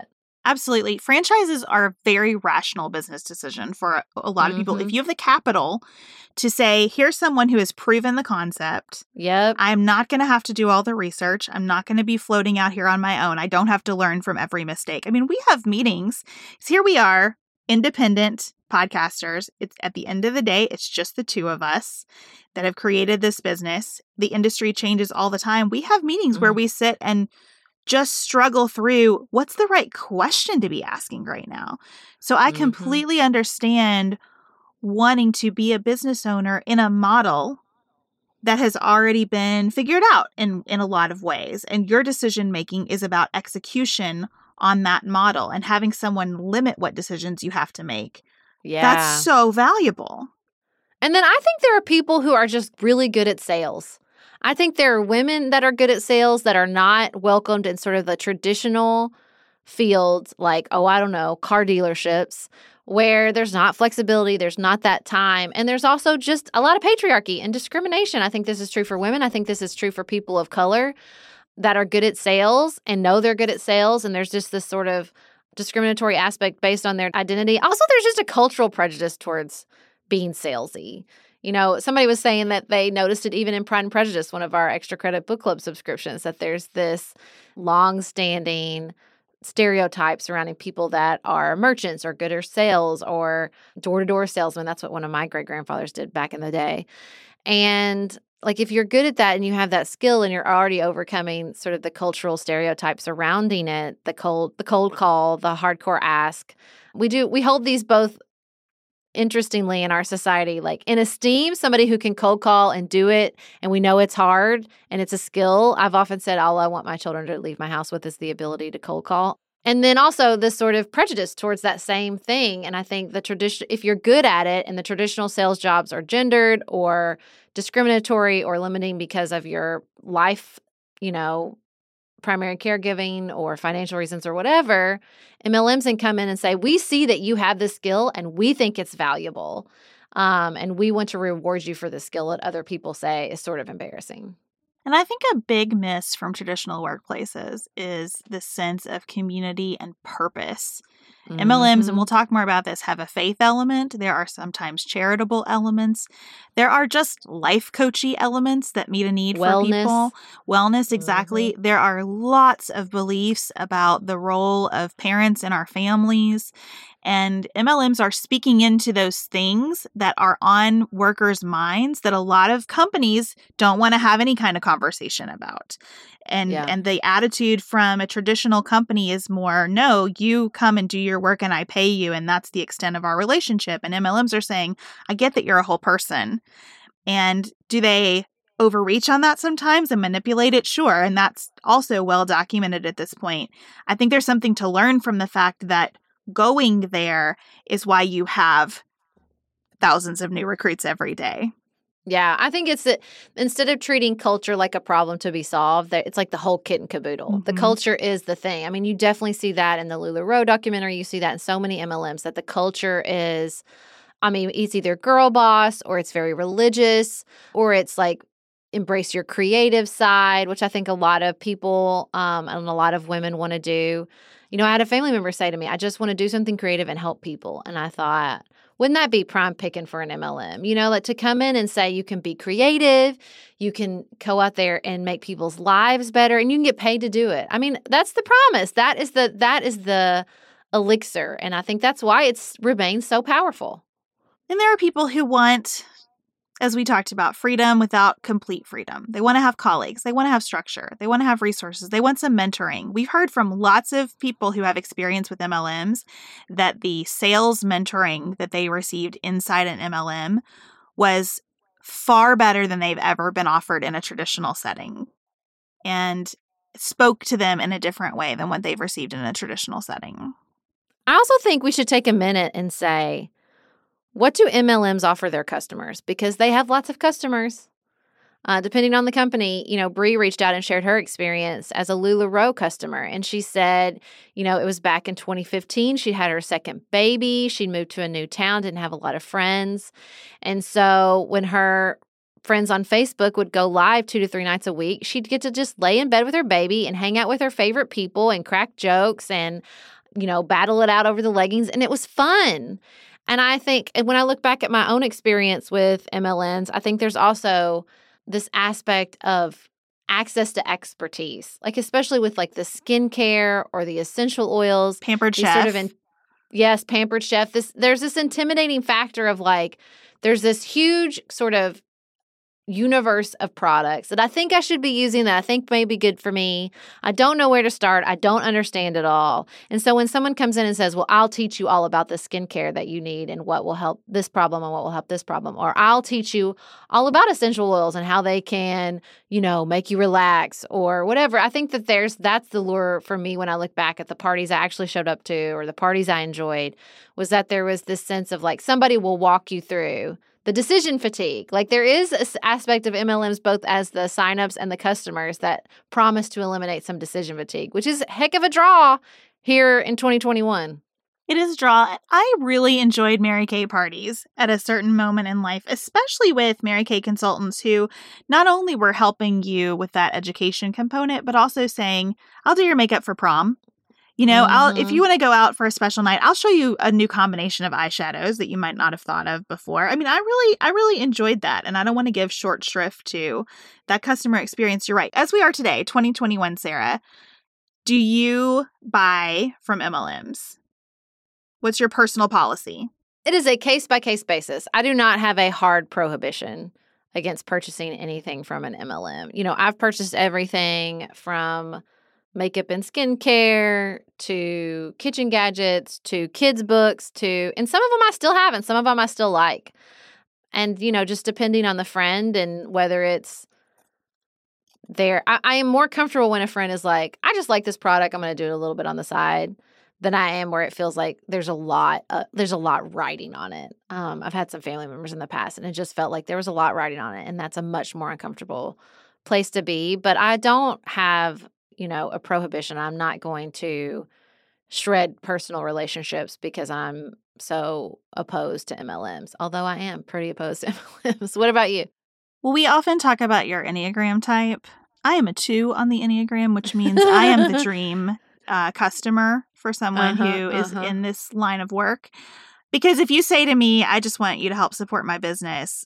S2: Absolutely. Franchises are a very rational business decision for a lot of people. If you have the capital to say, here's someone who has proven the concept.
S1: Yep.
S2: I'm not going to have to do all the research. I'm not going to be floating out here on my own. I don't have to learn from every mistake. I mean, we have meetings. So here we are, independent podcasters. It's at the end of the day, it's just the two of us that have created this business. The industry changes all the time. We have meetings where we sit and just struggle through what's the right question to be asking right now. So I completely understand wanting to be a business owner in a model that has already been figured out in a lot of ways. And your decision making is about execution on that model and having someone limit what decisions you have to make.
S1: Yeah.
S2: That's so valuable.
S1: And then I think there are people who are just really good at sales. I think there are women that are good at sales that are not welcomed in sort of the traditional fields like, I don't know, car dealerships, where there's not flexibility, there's not that time, and there's also just a lot of patriarchy and discrimination. I think this is true for women. I think this is true for people of color that are good at sales and know they're good at sales, and there's just this sort of discriminatory aspect based on their identity. Also, there's just a cultural prejudice towards being salesy. You know, somebody was saying that they noticed it even in Pride and Prejudice, one of our extra credit book club subscriptions, that there's this long-standing stereotype surrounding people that are merchants or good at sales or door-to-door salesmen. That's what one of my great-grandfathers did back in the day. And like if you're good at that and you have that skill and you're already overcoming sort of the cultural stereotypes surrounding it, the cold call, the hardcore ask, we hold these both interestingly in our society, like in esteem, somebody who can cold call and do it, and we know it's hard and it's a skill. I've often said all I want my children to leave my house with is the ability to cold call. And then also this sort of prejudice towards that same thing. And I think the tradition, if you're good at it and the traditional sales jobs are gendered or discriminatory or limiting because of your life, primary caregiving or financial reasons or whatever, MLMs can come in and say, we see that you have this skill and we think it's valuable. And we want to reward you for the skill that other people say is sort of embarrassing.
S2: And I think a big miss from traditional workplaces is the sense of community and purpose. MLMs, and we'll talk more about this, have a faith element. There are sometimes charitable elements. There are just life coachy elements that meet a need for people. Wellness, exactly. There are lots of beliefs about the role of parents in our families. And MLMs are speaking into those things that are on workers' minds that a lot of companies don't want to have any kind of conversation about. And the attitude from a traditional company is more, no, you come and do your work and I pay you, and that's the extent of our relationship. And MLMs are saying, I get that you're a whole person. And do they overreach on that sometimes and manipulate it? Sure. And that's also well documented at this point. I think there's something to learn from the fact that going there is why you have thousands of new recruits every day.
S1: Yeah, I think it's that instead of treating culture like a problem to be solved, it's like the whole kit and caboodle. The culture is the thing. I mean, you definitely see that in the LuLaRoe documentary. You see that in so many MLMs, that the culture is, it's either girl boss or it's very religious or it's like embrace your creative side, which I think a lot of people and a lot of women want to do. I had a family member say to me, I just want to do something creative and help people. And I thought, wouldn't that be prime picking for an MLM? Like to come in and say you can be creative, you can go out there and make people's lives better, and you can get paid to do it. I mean, that's the promise. That is the elixir. And I think that's why it's remains so powerful.
S2: And there are people who want, as we talked about, freedom without complete freedom. They want to have colleagues. They want to have structure. They want to have resources. They want some mentoring. We've heard from lots of people who have experience with MLMs that the sales mentoring that they received inside an MLM was far better than they've ever been offered in a traditional setting and spoke to them in a different way than what they've received in a traditional setting.
S1: I also think we should take a minute and say, what do MLMs offer their customers? Because they have lots of customers. Depending on the company, Bree reached out and shared her experience as a LuLaRoe customer. And she said, it was back in 2015. She had her second baby. She'd moved to a new town, didn't have a lot of friends. And so when her friends on Facebook would go live 2 to 3 nights a week, she'd get to just lay in bed with her baby and hang out with her favorite people and crack jokes and battle it out over the leggings. And it was fun. And I think when I look back at my own experience with MLMs, I think there's also this aspect of access to expertise, like especially with like the skincare or the essential oils.
S2: Pampered Chef.
S1: Yes, Pampered Chef. There's this intimidating factor of like, there's this huge sort of universe of products that I think I should be using that I think may be good for me. I don't know where to start. I don't understand it all. And so when someone comes in and says, well, I'll teach you all about the skincare that you need and what will help this problem and what will help this problem, or I'll teach you all about essential oils and how they can, make you relax or whatever. I think that that's the lure for me when I look back at the parties I actually showed up to or the parties I enjoyed, was that there was this sense of like somebody will walk you through the decision fatigue. Like there is an aspect of MLMs, both as the signups and the customers, that promise to eliminate some decision fatigue, which is a heck of a draw here in 2021.
S2: It is a draw. I really enjoyed Mary Kay parties at a certain moment in life, especially with Mary Kay consultants who not only were helping you with that education component, but also saying, I'll do your makeup for prom. If you want to go out for a special night, I'll show you a new combination of eyeshadows that you might not have thought of before. I mean, I really enjoyed that. And I don't want to give short shrift to that customer experience. You're right. As we are today, 2021, Sarah, do you buy from MLMs? What's your personal policy?
S1: It is a case-by-case basis. I do not have a hard prohibition against purchasing anything from an MLM. I've purchased everything from makeup and skincare to kitchen gadgets to kids' books and some of them I still have and some of them I still like. And, just depending on the friend and whether it's there. I am more comfortable when a friend is like, I just like this product, I'm going to do it a little bit on the side, than I am where it feels like there's a lot riding on it. I've had some family members in the past and it just felt like there was a lot riding on it, and that's a much more uncomfortable place to be. But I don't have a prohibition. I'm not going to shred personal relationships because I'm so opposed to MLMs, although I am pretty opposed to MLMs. What about you?
S2: Well, we often talk about your Enneagram type. I am a 2 on the Enneagram, which means I am the dream customer for someone who is in this line of work. Because if you say to me, I just want you to help support my business,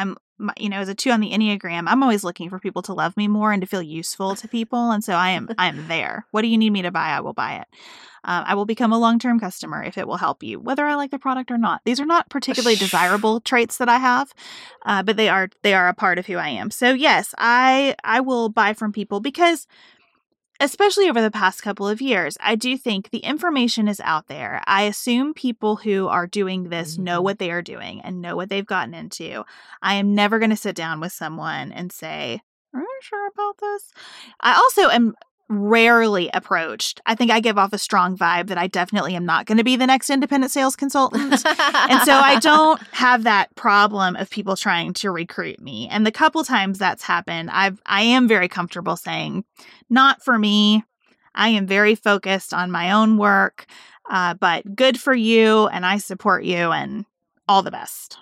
S2: as a 2 on the Enneagram, I'm always looking for people to love me more and to feel useful to people. And so I am there. What do you need me to buy? I will buy it. I will become a long-term customer if it will help you, whether I like the product or not. These are not particularly desirable traits that I have, but they are a part of who I am. So yes, I will buy from people because, especially over the past couple of years, I do think the information is out there. I assume people who are doing this know what they are doing and know what they've gotten into. I am never going to sit down with someone and say, are you sure about this? I also am rarely approached. I think I give off a strong vibe that I definitely am not going to be the next independent sales consultant. And so I don't have that problem of people trying to recruit me. And the couple times that's happened, I am very comfortable saying, not for me. I am very focused on my own work, but good for you, and I support you, and all the best.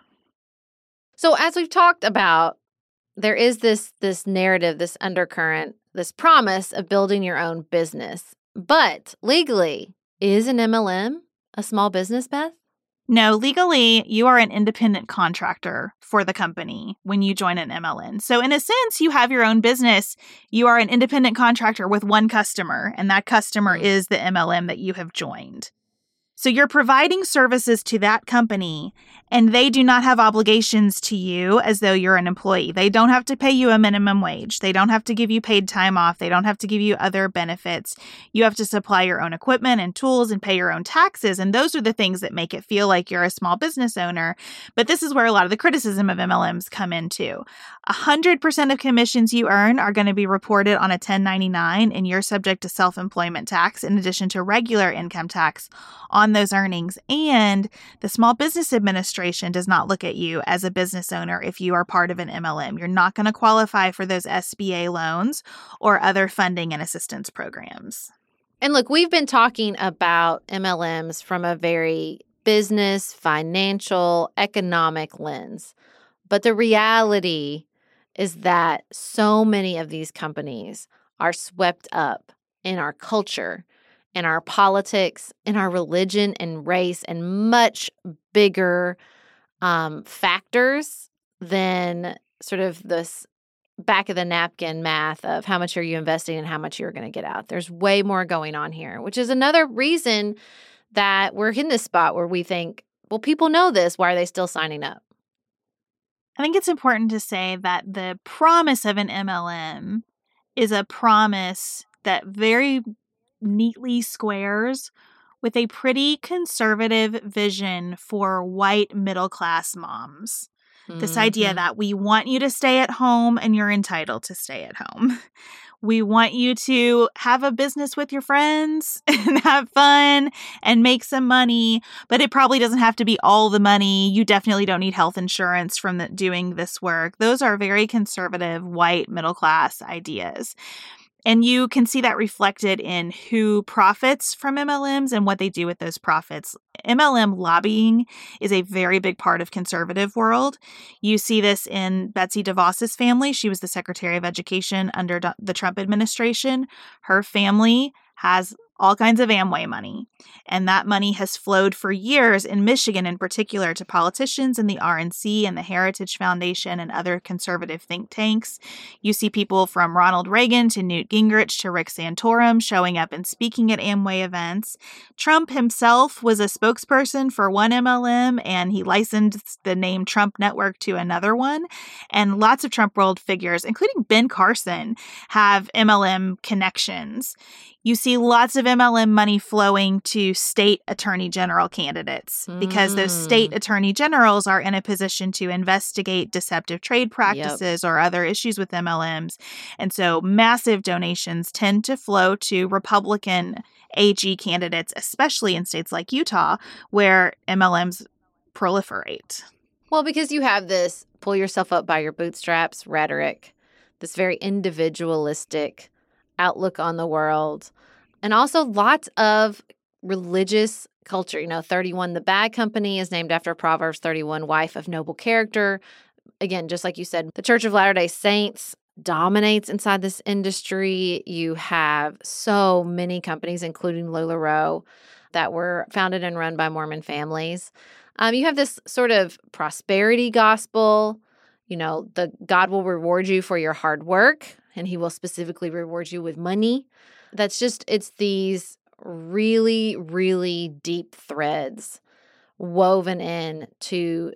S1: So as we've talked about, there is this narrative, this undercurrent, this promise of building your own business. But legally, is an MLM a small business, Beth?
S2: No, legally, you are an independent contractor for the company when you join an MLM. So in a sense, you have your own business. You are an independent contractor with one customer, and that customer is the MLM that you have joined. So you're providing services to that company, and they do not have obligations to you as though you're an employee. They don't have to pay you a minimum wage. They don't have to give you paid time off. They don't have to give you other benefits. You have to supply your own equipment and tools and pay your own taxes. And those are the things that make it feel like you're a small business owner. But this is where a lot of the criticism of MLMs come into. 100% of commissions you earn are going to be reported on a 1099, and you're subject to self-employment tax in addition to regular income tax on those earnings. And the Small Business Administration does not look at you as a business owner if you are part of an MLM. You're not going to qualify for those SBA loans or other funding and assistance programs.
S1: And look, we've been talking about MLMs from a very business, financial, economic lens. But the reality is that so many of these companies are swept up in our culture in our politics, in our religion and race, and much bigger factors than sort of this back of the napkin math of how much are you investing and how much you're going to get out. There's way more going on here, which is another reason that we're in this spot where we think, well, people know this. Why are they still signing up?
S2: I think it's important to say that the promise of an MLM is a promise that very neatly squares with a pretty conservative vision for white middle-class moms. This idea that we want you to stay at home and you're entitled to stay at home. We want you to have a business with your friends and have fun and make some money, but it probably doesn't have to be all the money. You definitely don't need health insurance from doing this work. Those are very conservative, white, middle-class ideas. And you can see that reflected in who profits from MLMs and what they do with those profits. MLM lobbying is a very big part of conservative world. You see this in Betsy DeVos's family. She was the Secretary of Education under the Trump administration. Her family has all kinds of Amway money. And that money has flowed for years in Michigan in particular to politicians in the RNC and the Heritage Foundation and other conservative think tanks. You see people from Ronald Reagan to Newt Gingrich to Rick Santorum showing up and speaking at Amway events. Trump himself was a spokesperson for one MLM, and he licensed the name Trump Network to another one. And lots of Trump world figures, including Ben Carson, have MLM connections. You see lots of MLM money flowing to state attorney general candidates because those state attorney generals are in a position to investigate deceptive trade practices or other issues with MLMs. And so massive donations tend to flow to Republican AG candidates, especially in states like Utah, where MLMs proliferate.
S1: Well, because you have this pull yourself up by your bootstraps rhetoric, this very individualistic outlook on the world, and also lots of religious culture. 31 The Bag Company is named after Proverbs 31, wife of noble character. Again, just like you said, the Church of Latter-day Saints dominates inside this industry. You have so many companies, including LuLaRoe, that were founded and run by Mormon families. You have this sort of prosperity gospel. The God will reward you for your hard work, and he will specifically reward you with money. It's these really, really deep threads woven in to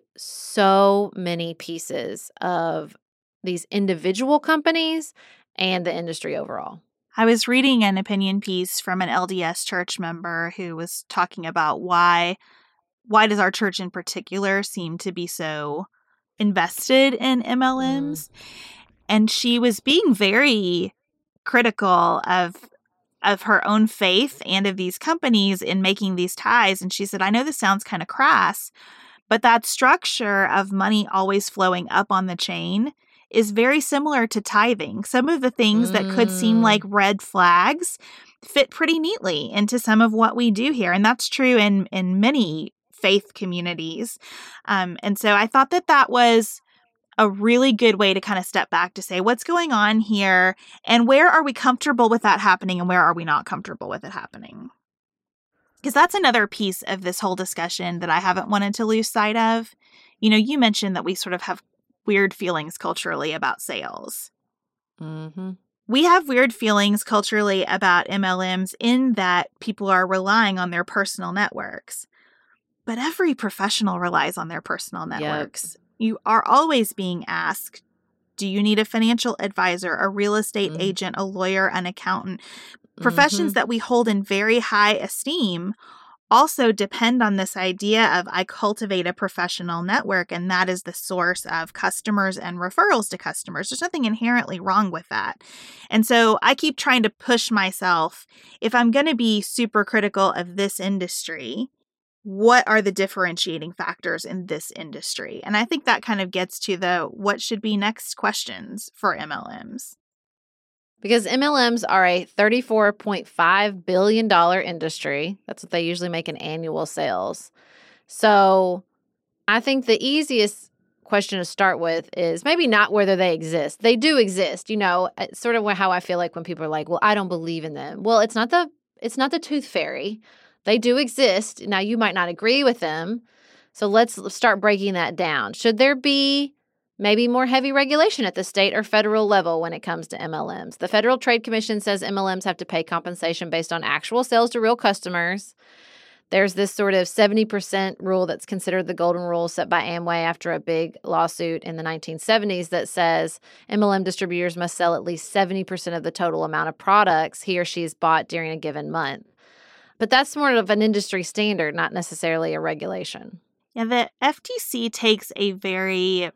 S1: so many pieces of these individual companies and the industry overall.
S2: I was reading an opinion piece from an LDS church member who was talking about why does our church in particular seem to be so invested in MLMs? And she was being very critical of her own faith and of these companies in making these ties. And she said, I know this sounds kind of crass, but that structure of money always flowing up on the chain is very similar to tithing. Some of the things that could seem like red flags fit pretty neatly into some of what we do here. And that's true in many faith communities. And so I thought that was a really good way to kind of step back to say, what's going on here and where are we comfortable with that happening and where are we not comfortable with it happening? Because that's another piece of this whole discussion that I haven't wanted to lose sight of. You mentioned that we sort of have weird feelings culturally about sales. We have weird feelings culturally about MLMs in that people are relying on their personal networks. But every professional relies on their personal networks. Yep. You are always being asked, do you need a financial advisor, a real estate agent, a lawyer, an accountant? Professions that we hold in very high esteem also depend on this idea of I cultivate a professional network, and that is the source of customers and referrals to customers. There's nothing inherently wrong with that. And so I keep trying to push myself, if I'm going to be super critical of this industry, what are the differentiating factors in this industry? And I think that kind of gets to the what should be next questions for MLMs.
S1: Because MLMs are a $34.5 billion industry. That's what they usually make in annual sales. So I think the easiest question to start with is maybe not whether they exist. They do exist. It's sort of how I feel like when people are like, well, I don't believe in them. Well, it's not the It's not the tooth fairy. They do exist. Now, you might not agree with them. So let's start breaking that down. Should there be maybe more heavy regulation at the state or federal level when it comes to MLMs? The Federal Trade Commission says MLMs have to pay compensation based on actual sales to real customers. There's this sort of 70% rule that's considered the golden rule set by Amway after a big lawsuit in the 1970s that says MLM distributors must sell at least 70% of the total amount of products he or she has bought during a given month. But that's more of an industry standard, not necessarily a regulation.
S2: Yeah, the FTC takes a very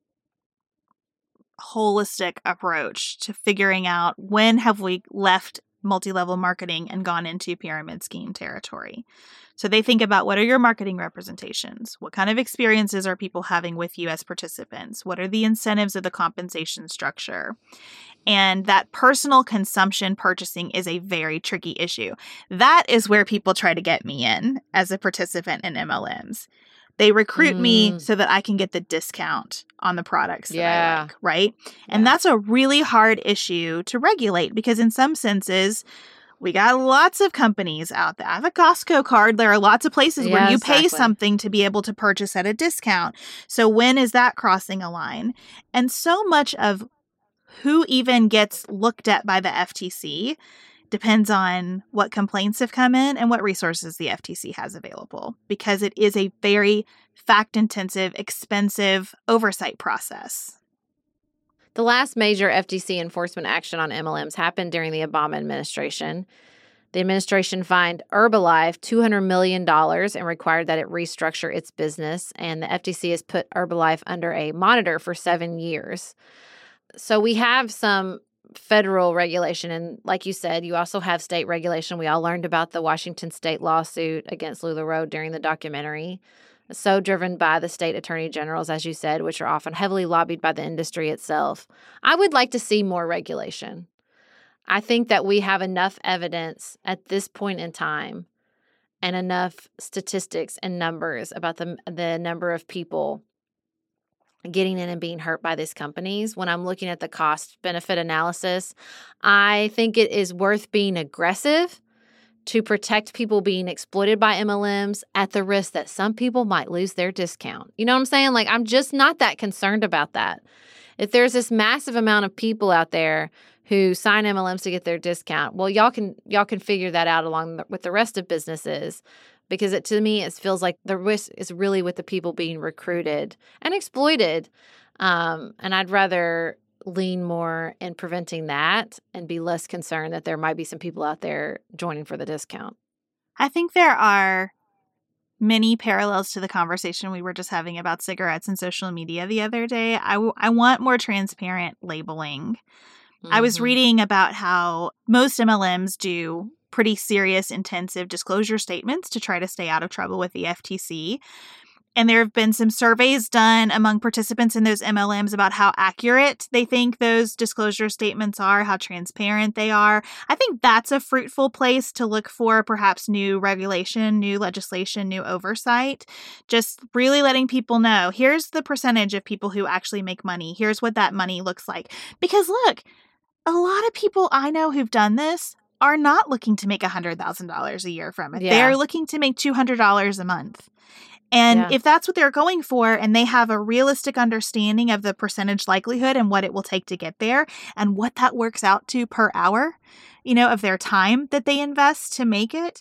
S2: holistic approach to figuring out when have we left multi-level marketing and gone into pyramid scheme territory. So they think about, what are your marketing representations? What kind of experiences are people having with you as participants? What are the incentives of the compensation structure? And that personal consumption purchasing is a very tricky issue. That is where people try to get me in as a participant in MLMs. They recruit me so that I can get the discount on the products that I like, right? And that's a really hard issue to regulate because in some senses, we got lots of companies out there. I have a Costco card. There are lots of places where you pay something to be able to purchase at a discount. So when is that crossing a line? And so much of who even gets looked at by the FTC depends on what complaints have come in and what resources the FTC has available, because it is a very fact-intensive, expensive oversight process.
S1: The last major FTC enforcement action on MLMs happened during the Obama administration. The administration fined Herbalife $200 million and required that it restructure its business, and the FTC has put Herbalife under a monitor for 7 years. So we have some federal regulation. And like you said, you also have state regulation. We all learned about the Washington state lawsuit against LuLaRoe during the documentary. So driven by the state attorney generals, as you said, which are often heavily lobbied by the industry itself. I would like to see more regulation. I think that we have enough evidence at this point in time and enough statistics and numbers about the number of people getting in and being hurt by these companies. When I'm looking at the cost-benefit analysis, I think it is worth being aggressive to protect people being exploited by MLMs at the risk that some people might lose their discount. You know what I'm saying? Like, I'm just not that concerned about that. If there's this massive amount of people out there who sign MLMs to get their discount, well, y'all can figure that out along with the rest of businesses. Because to me, it feels like the risk is really with the people being recruited and exploited. And I'd rather lean more in preventing that and be less concerned that there might be some people out there joining for the discount.
S2: I think there are many parallels to the conversation we were just having about cigarettes and social media the other day. I want more transparent labeling. Mm-hmm. I was reading about how most MLMs do pretty serious, intensive disclosure statements to try to stay out of trouble with the FTC. And there have been some surveys done among participants in those MLMs about how accurate they think those disclosure statements are, how transparent they are. I think that's a fruitful place to look for perhaps new regulation, new legislation, new oversight. Just really letting people know, here's the percentage of people who actually make money. Here's what that money looks like. Because look, a lot of people I know who've done this are not looking to make $100,000 a year from it. Yeah. They're looking to make $200 a month. And if that's what they're going for and they have a realistic understanding of the percentage likelihood and what it will take to get there and what that works out to per hour, of their time that they invest to make it,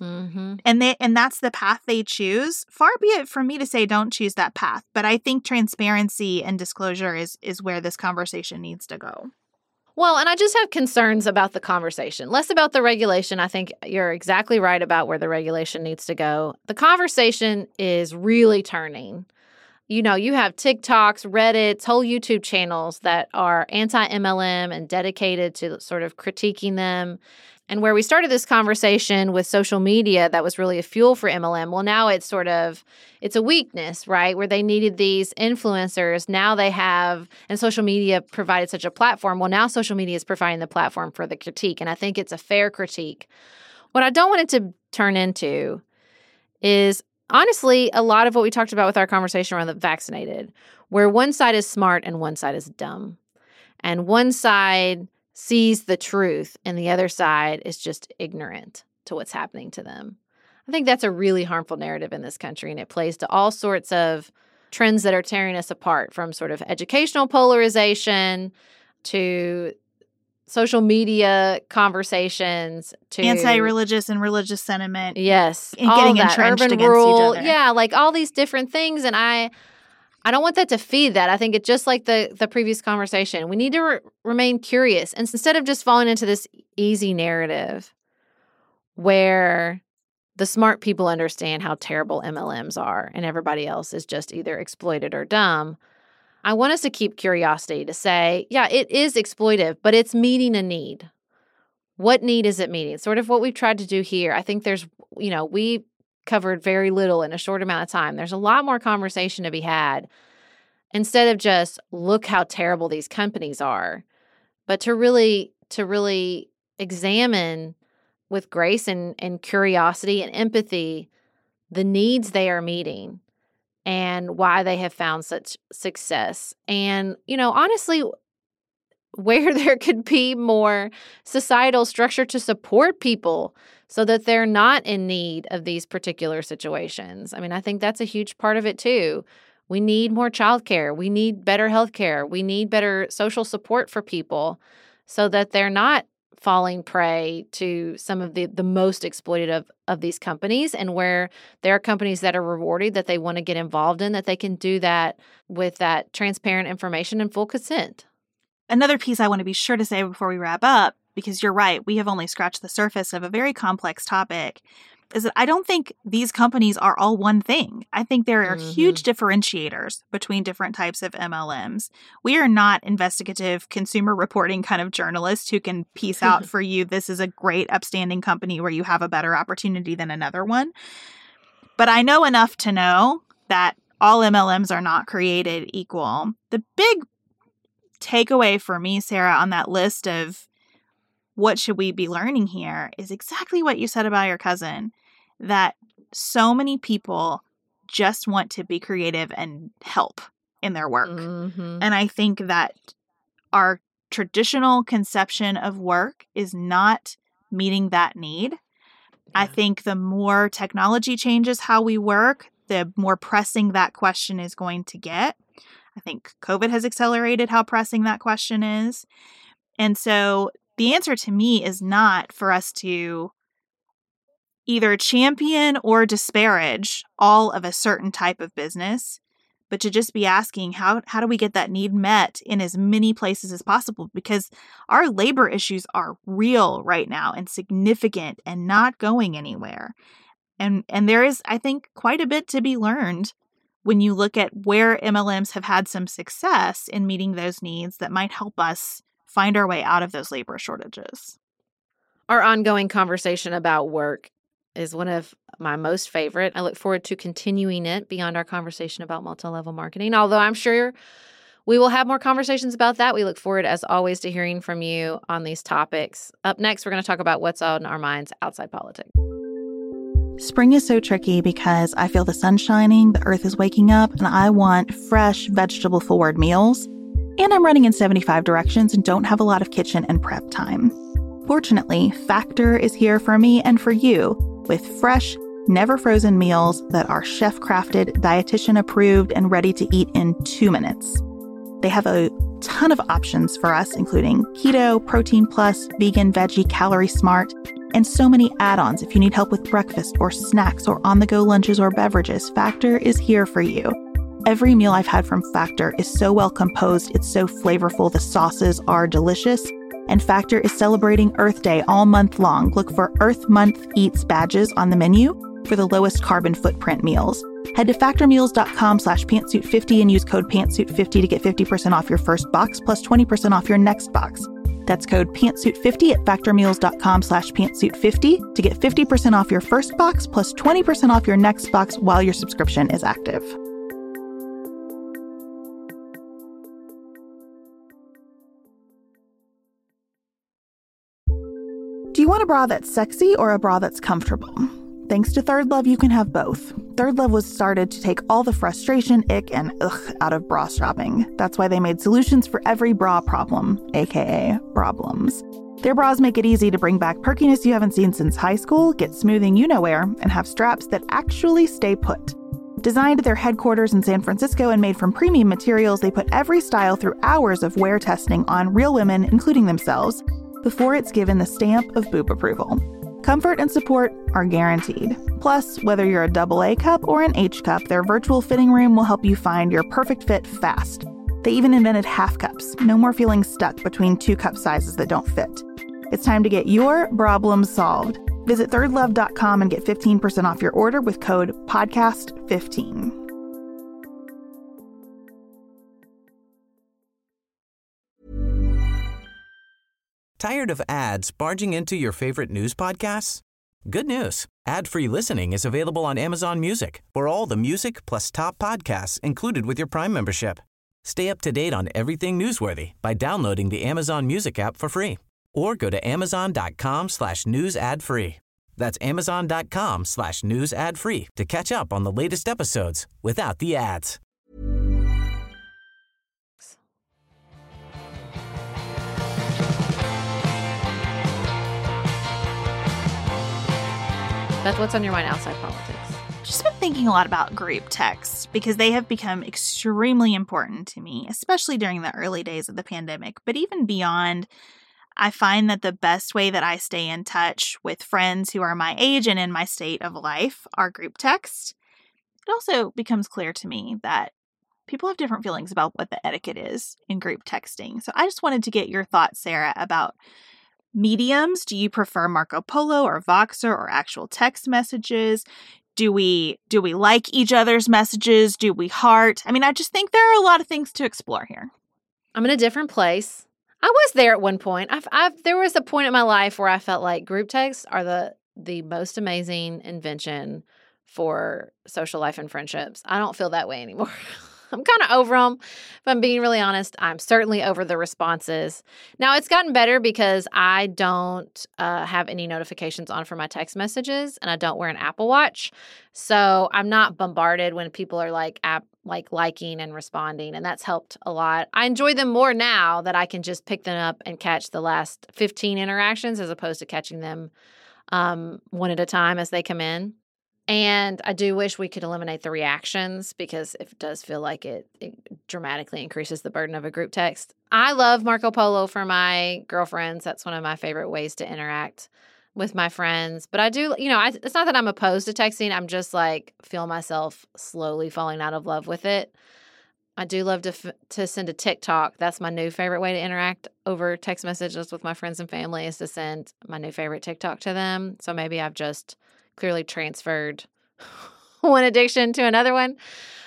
S2: and that's the path they choose, far be it from me to say don't choose that path. But I think transparency and disclosure is where this conversation needs to go.
S1: Well, and I just have concerns about the conversation, less about the regulation. I think you're exactly right about where the regulation needs to go. The conversation is really turning. You have TikToks, Reddits, whole YouTube channels that are anti-MLM and dedicated to sort of critiquing them. And where we started this conversation with social media, that was really a fuel for MLM. Well, now it's a weakness, right? Where they needed these influencers. Now they have, and social media provided such a platform. Well, now social media is providing the platform for the critique. And I think it's a fair critique. What I don't want it to turn into is, honestly, a lot of what we talked about with our conversation around the vaccinated, where one side is smart and one side is dumb. And one side sees the truth and the other side is just ignorant. to what's happening to them. I think that's a really harmful narrative in this country, and it plays to all sorts of trends that are tearing us apart, from sort of educational polarization to social media conversations to
S2: anti-religious and religious sentiment.
S1: Yes.
S2: And getting entrenched
S1: urban
S2: against
S1: rural,
S2: each other.
S1: Yeah, like all these different things. And I don't want that to feed that. I think it's just like the previous conversation. We need to remain curious. And instead of just falling into this easy narrative where the smart people understand how terrible MLMs are and everybody else is just either exploited or dumb, I want us to keep curiosity, to say, yeah, it is exploitive, but it's meeting a need. What need is it meeting? Sort of what we've tried to do here. I think there's, we covered very little in a short amount of time. There's a lot more conversation to be had, instead of just look how terrible these companies are, but to really examine with grace and curiosity and empathy the needs they are meeting and why they have found such success. And, honestly, where there could be more societal structure to support people so that they're not in need of these particular situations. I mean, I think that's a huge part of it too. We need more childcare. We need better healthcare. We need better social support for people so that they're not falling prey to some of the most exploitative of these companies, and where there are companies that are rewarded that they want to get involved in, that they can do that with that transparent information and full consent.
S2: Another piece I want to be sure to say before we wrap up, because you're right, we have only scratched the surface of a very complex topic, is that I don't think these companies are all one thing. I think there are huge differentiators between different types of MLMs. We are not investigative consumer reporting kind of journalists who can piece out for you, this is a great upstanding company where you have a better opportunity than another one. But I know enough to know that all MLMs are not created equal. The big takeaway for me, Sarah, on that list of what should we be learning here is exactly what you said about your cousin, that so many people just want to be creative and help in their work. And I think that our traditional conception of work is not meeting that need. Yeah. I think the more technology changes how we work, the more pressing that question is going to get. I think COVID has accelerated how pressing that question is. And so the answer to me is not for us to either champion or disparage all of a certain type of business, but to just be asking, how do we get that need met in as many places as possible? Because our labor issues are real right now and significant and not going anywhere. And there is, I think, quite a bit to be learned when you look at where MLMs have had some success in meeting those needs that might help us find our way out of those labor shortages.
S1: Our ongoing conversation about work is one of my most favorite. I look forward to continuing it beyond our conversation about multi-level marketing, although I'm sure we will have more conversations about that. We look forward, as always, to hearing from you on these topics. Up next, we're going to talk about what's on our minds outside politics.
S2: Spring is so tricky because I feel the sun shining, the earth is waking up, and I want fresh, vegetable-forward meals. And I'm running in 75 directions and don't have a lot of kitchen and prep time. Fortunately, Factor is here for me and for you with fresh, never frozen meals that are chef-crafted, dietitian-approved, and ready to eat in 2 minutes. They have a ton of options for us, including keto, protein plus, vegan, veggie, calorie smart, and so many add-ons if you need help with breakfast or snacks or on-the-go lunches or beverages. Factor is here for you. Every meal I've had from Factor is so well composed, it's so flavorful, the sauces are delicious, and Factor is celebrating Earth Day all month long. Look for Earth Month Eats badges on the menu for the lowest carbon footprint meals. Head to factormeals.com/pantsuit50 and use code pantsuit50 to get 50% off your first box plus 20% off your next box. That's code pantsuit50 at factormeals.com/pantsuit50 to get 50% off your first box plus 20% off your next box while your subscription is active. Do you want a bra that's sexy or a bra that's comfortable? Thanks to Third Love, you can have both. Third Love was started to take all the frustration, ick, and ugh out of bra shopping. That's why they made solutions for every bra problem, aka problems. Their bras make it easy to bring back perkiness you haven't seen since high school, get smoothing you-know-where, and have straps that actually stay put. Designed at their headquarters in San Francisco and made from premium materials, they put every style through hours of wear testing on real women, including themselves, before it's given the stamp of boob approval. Comfort and support are guaranteed. Plus, whether you're a AA cup or an H cup, their virtual fitting room will help you find your perfect fit fast. They even invented half cups. No more feeling stuck between 2 cup sizes that don't fit. It's time to get your problems solved. Visit thirdlove.com and get 15% off your order with code PODCAST15.
S3: Tired of ads barging into your favorite news podcasts? Good news. Ad-free listening is available on Amazon Music for all the music plus top podcasts included with your Prime membership. Stay up to date on everything newsworthy by downloading the Amazon Music app for free or go to amazon.com/news ad free. That's amazon.com/news ad free to catch up on the latest episodes without the ads.
S1: Beth, what's on your mind outside politics?
S2: Just been thinking a lot about group texts because they have become extremely important to me, especially during the early days of the pandemic. But even beyond, I find that the best way that I stay in touch with friends who are my age and in my state of life are group texts. It also becomes clear to me that people have different feelings about what the etiquette is in group texting. So I just wanted to get your thoughts, Sarah, about mediums. Do you prefer Marco Polo or Voxer or actual text messages? Do we like each other's messages? Do we heart? I mean, I just think there are a lot of things to explore here.
S1: I'm in a different place. I was there at one point. There was a point in my life where I felt like group texts are the most amazing invention for social life and friendships. I don't feel that way anymore. I'm kind of over them. If I'm being really honest, I'm certainly over the responses. Now, it's gotten better because I don't have any notifications on for my text messages, and I don't wear an Apple Watch. So I'm not bombarded when people are liking and responding, and that's helped a lot. I enjoy them more now that I can just pick them up and catch the last 15 interactions as opposed to catching them one at a time as they come in. And I do wish we could eliminate the reactions because it does feel like it dramatically increases the burden of a group text. I love Marco Polo for my girlfriends. That's one of my favorite ways to interact with my friends. But I do, it's not that I'm opposed to texting. I'm just feel myself slowly falling out of love with it. I do love to send a TikTok. That's my new favorite way to interact over text messages with my friends and family is to send my new favorite TikTok to them. So maybe I've just clearly transferred one addiction to another one.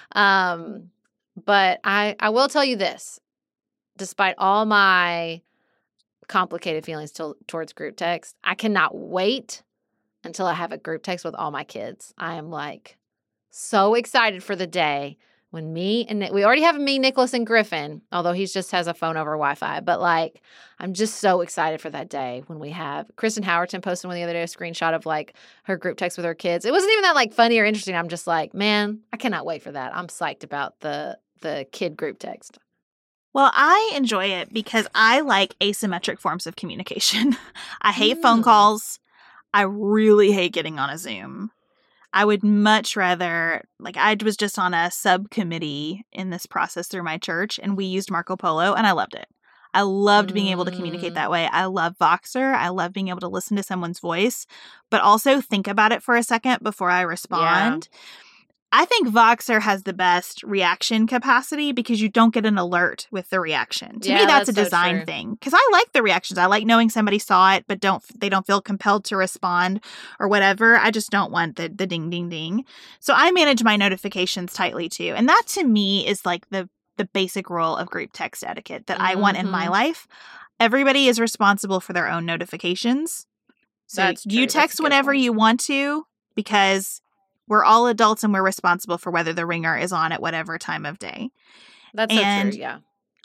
S1: But I will tell you this, despite all my complicated feelings towards group text, I cannot wait until I have a group text with all my kids. I am so excited for the day when we already have me, Nicholas, and Griffin, although he just has a phone over Wi-Fi. But I'm just so excited for that day when we have Kristen Howerton posted one the other day, a screenshot of her group text with her kids. It wasn't even that funny or interesting. I'm just man, I cannot wait for that. I'm psyched about the kid group text.
S2: Well, I enjoy it because I like asymmetric forms of communication. I hate phone calls. I really hate getting on a Zoom. I would much rather, I was just on a subcommittee in this process through my church, and we used Marco Polo, and I loved it. I loved being able to communicate that way. I love Voxer. I love being able to listen to someone's voice, but also think about it for a second before I respond. Yeah. I think Voxer has the best reaction capacity because you don't get an alert with the reaction. To me, that's a design thing. Because I like the reactions. I like knowing somebody saw it, but they don't feel compelled to respond or whatever. I just don't want the ding, ding, ding. So I manage my notifications tightly too. And that to me is the basic rule of group text etiquette that I want in my life. Everybody is responsible for their own notifications. So you text whenever you want to because we're all adults and we're responsible for whether the ringer is on at whatever time of day.
S1: That's so true, yeah.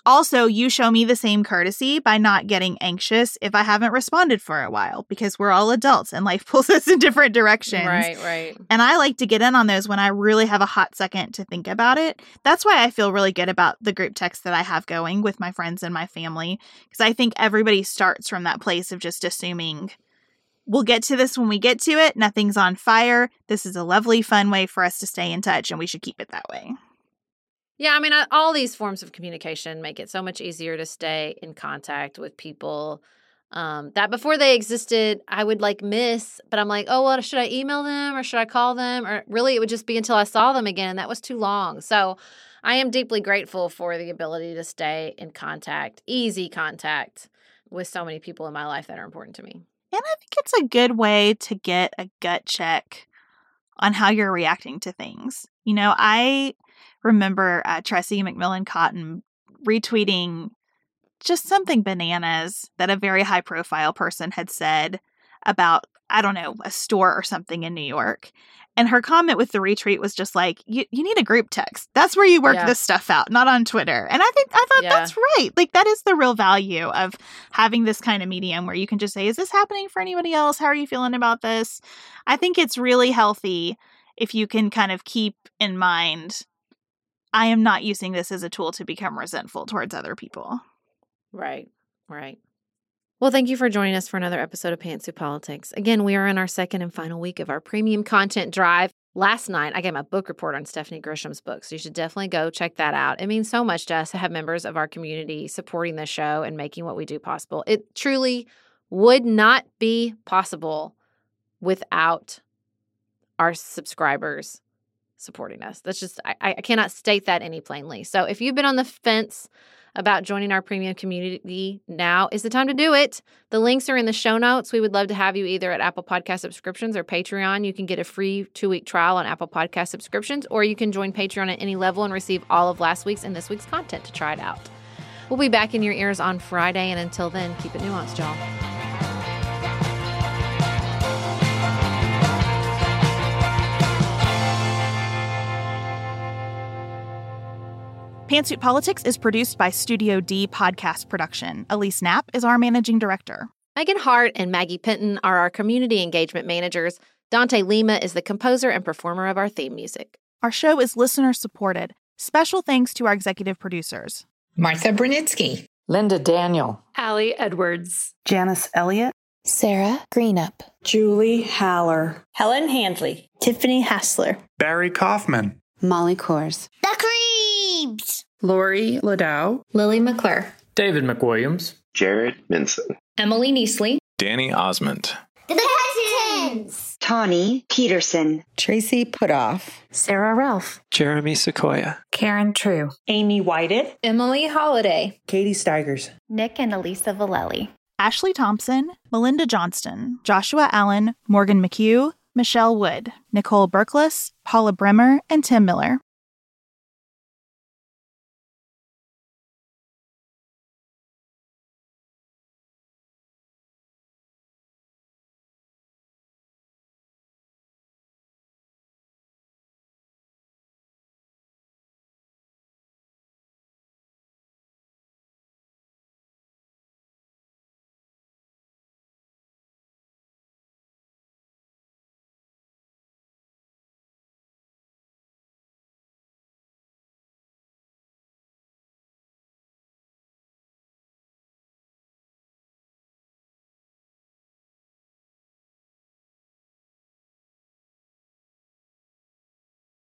S2: Also, you show me the same courtesy by not getting anxious if I haven't responded for a while, because we're all adults and life pulls us in different directions.
S1: Right.
S2: And I like to get in on those when I really have a hot second to think about it. That's why I feel really good about the group text that I have going with my friends and my family, because I think everybody starts from that place of just assuming we'll get to this when we get to it. Nothing's on fire. This is a lovely, fun way for us to stay in touch, and we should keep it that way.
S1: Yeah, I mean, all these forms of communication make it so much easier to stay in contact with people that before they existed, I would miss. But I'm like, oh, well, should I email them or should I call them? Or really, it would just be until I saw them again. And that was too long. So I am deeply grateful for the ability to stay in contact, easy contact with so many people in my life that are important to me.
S2: And I think it's a good way to get a gut check on how you're reacting to things. You know, I remember Tressie McMillan Cotton retweeting just something bananas that a very high profile person had said about, I don't know, a store or something in New York. And her comment with the retweet was just like, you need a group text. That's where you work this stuff out, not on Twitter. And I thought that's right. That is the real value of having this kind of medium where you can just say, is this happening for anybody else? How are you feeling about this? I think it's really healthy if you can kind of keep in mind, I am not using this as a tool to become resentful towards other people.
S1: Right. Well, thank you for joining us for another episode of Pantsuit Politics. Again, we are in our second and final week of our premium content drive. Last night, I gave my book report on Stephanie Grisham's book, so you should definitely go check that out. It means so much to us to have members of our community supporting the show and making what we do possible. It truly would not be possible without our subscribers supporting us. That's just, I cannot state that any plainly. So if you've been on the fence about joining our premium community, now is the time to do it. The links are in the show notes. We would love to have you either at Apple Podcast subscriptions or Patreon. You can get a free 2-week trial on Apple Podcast subscriptions, or you can join Patreon at any level and receive all of last week's and this week's content to try it out. We'll be back in your ears on Friday, and until then, keep it nuanced, y'all.
S2: Pantsuit Politics is produced by Studio D Podcast Production. Elise Knapp is our managing director.
S1: Megan Hart and Maggie Penton are our community engagement managers. Dante Lima is the composer and performer of our theme music.
S2: Our show is listener-supported. Special thanks to our executive producers.
S4: Martha Brunitsky.
S5: Linda Daniel.
S6: Allie Edwards.
S7: Janice Elliott.
S8: Sarah Greenup.
S7: Julie Haller.
S9: Helen Handley.
S10: Tiffany Hassler.
S11: Barry Kaufman.
S12: Molly Kors.
S13: The Creeps.
S14: Lori Ladow.
S15: Lily McClure.
S16: David McWilliams.
S17: Jared Minson.
S15: Emily Neasley.
S18: Danny Osmond.
S13: The Cousins.
S19: Tawny Peterson.
S20: Tracy Putoff.
S21: Sarah Ralph.
S22: Jeremy Sequoia.
S23: Karen True.
S24: Amy Whited.
S15: Emily Holiday.
S25: Katie Steigers.
S26: Nick and Elisa Valelli.
S2: Ashley Thompson. Melinda Johnston. Joshua Allen. Morgan McHugh. Michelle Wood. Nicole Berkless. Paula Bremer. And Tim Miller.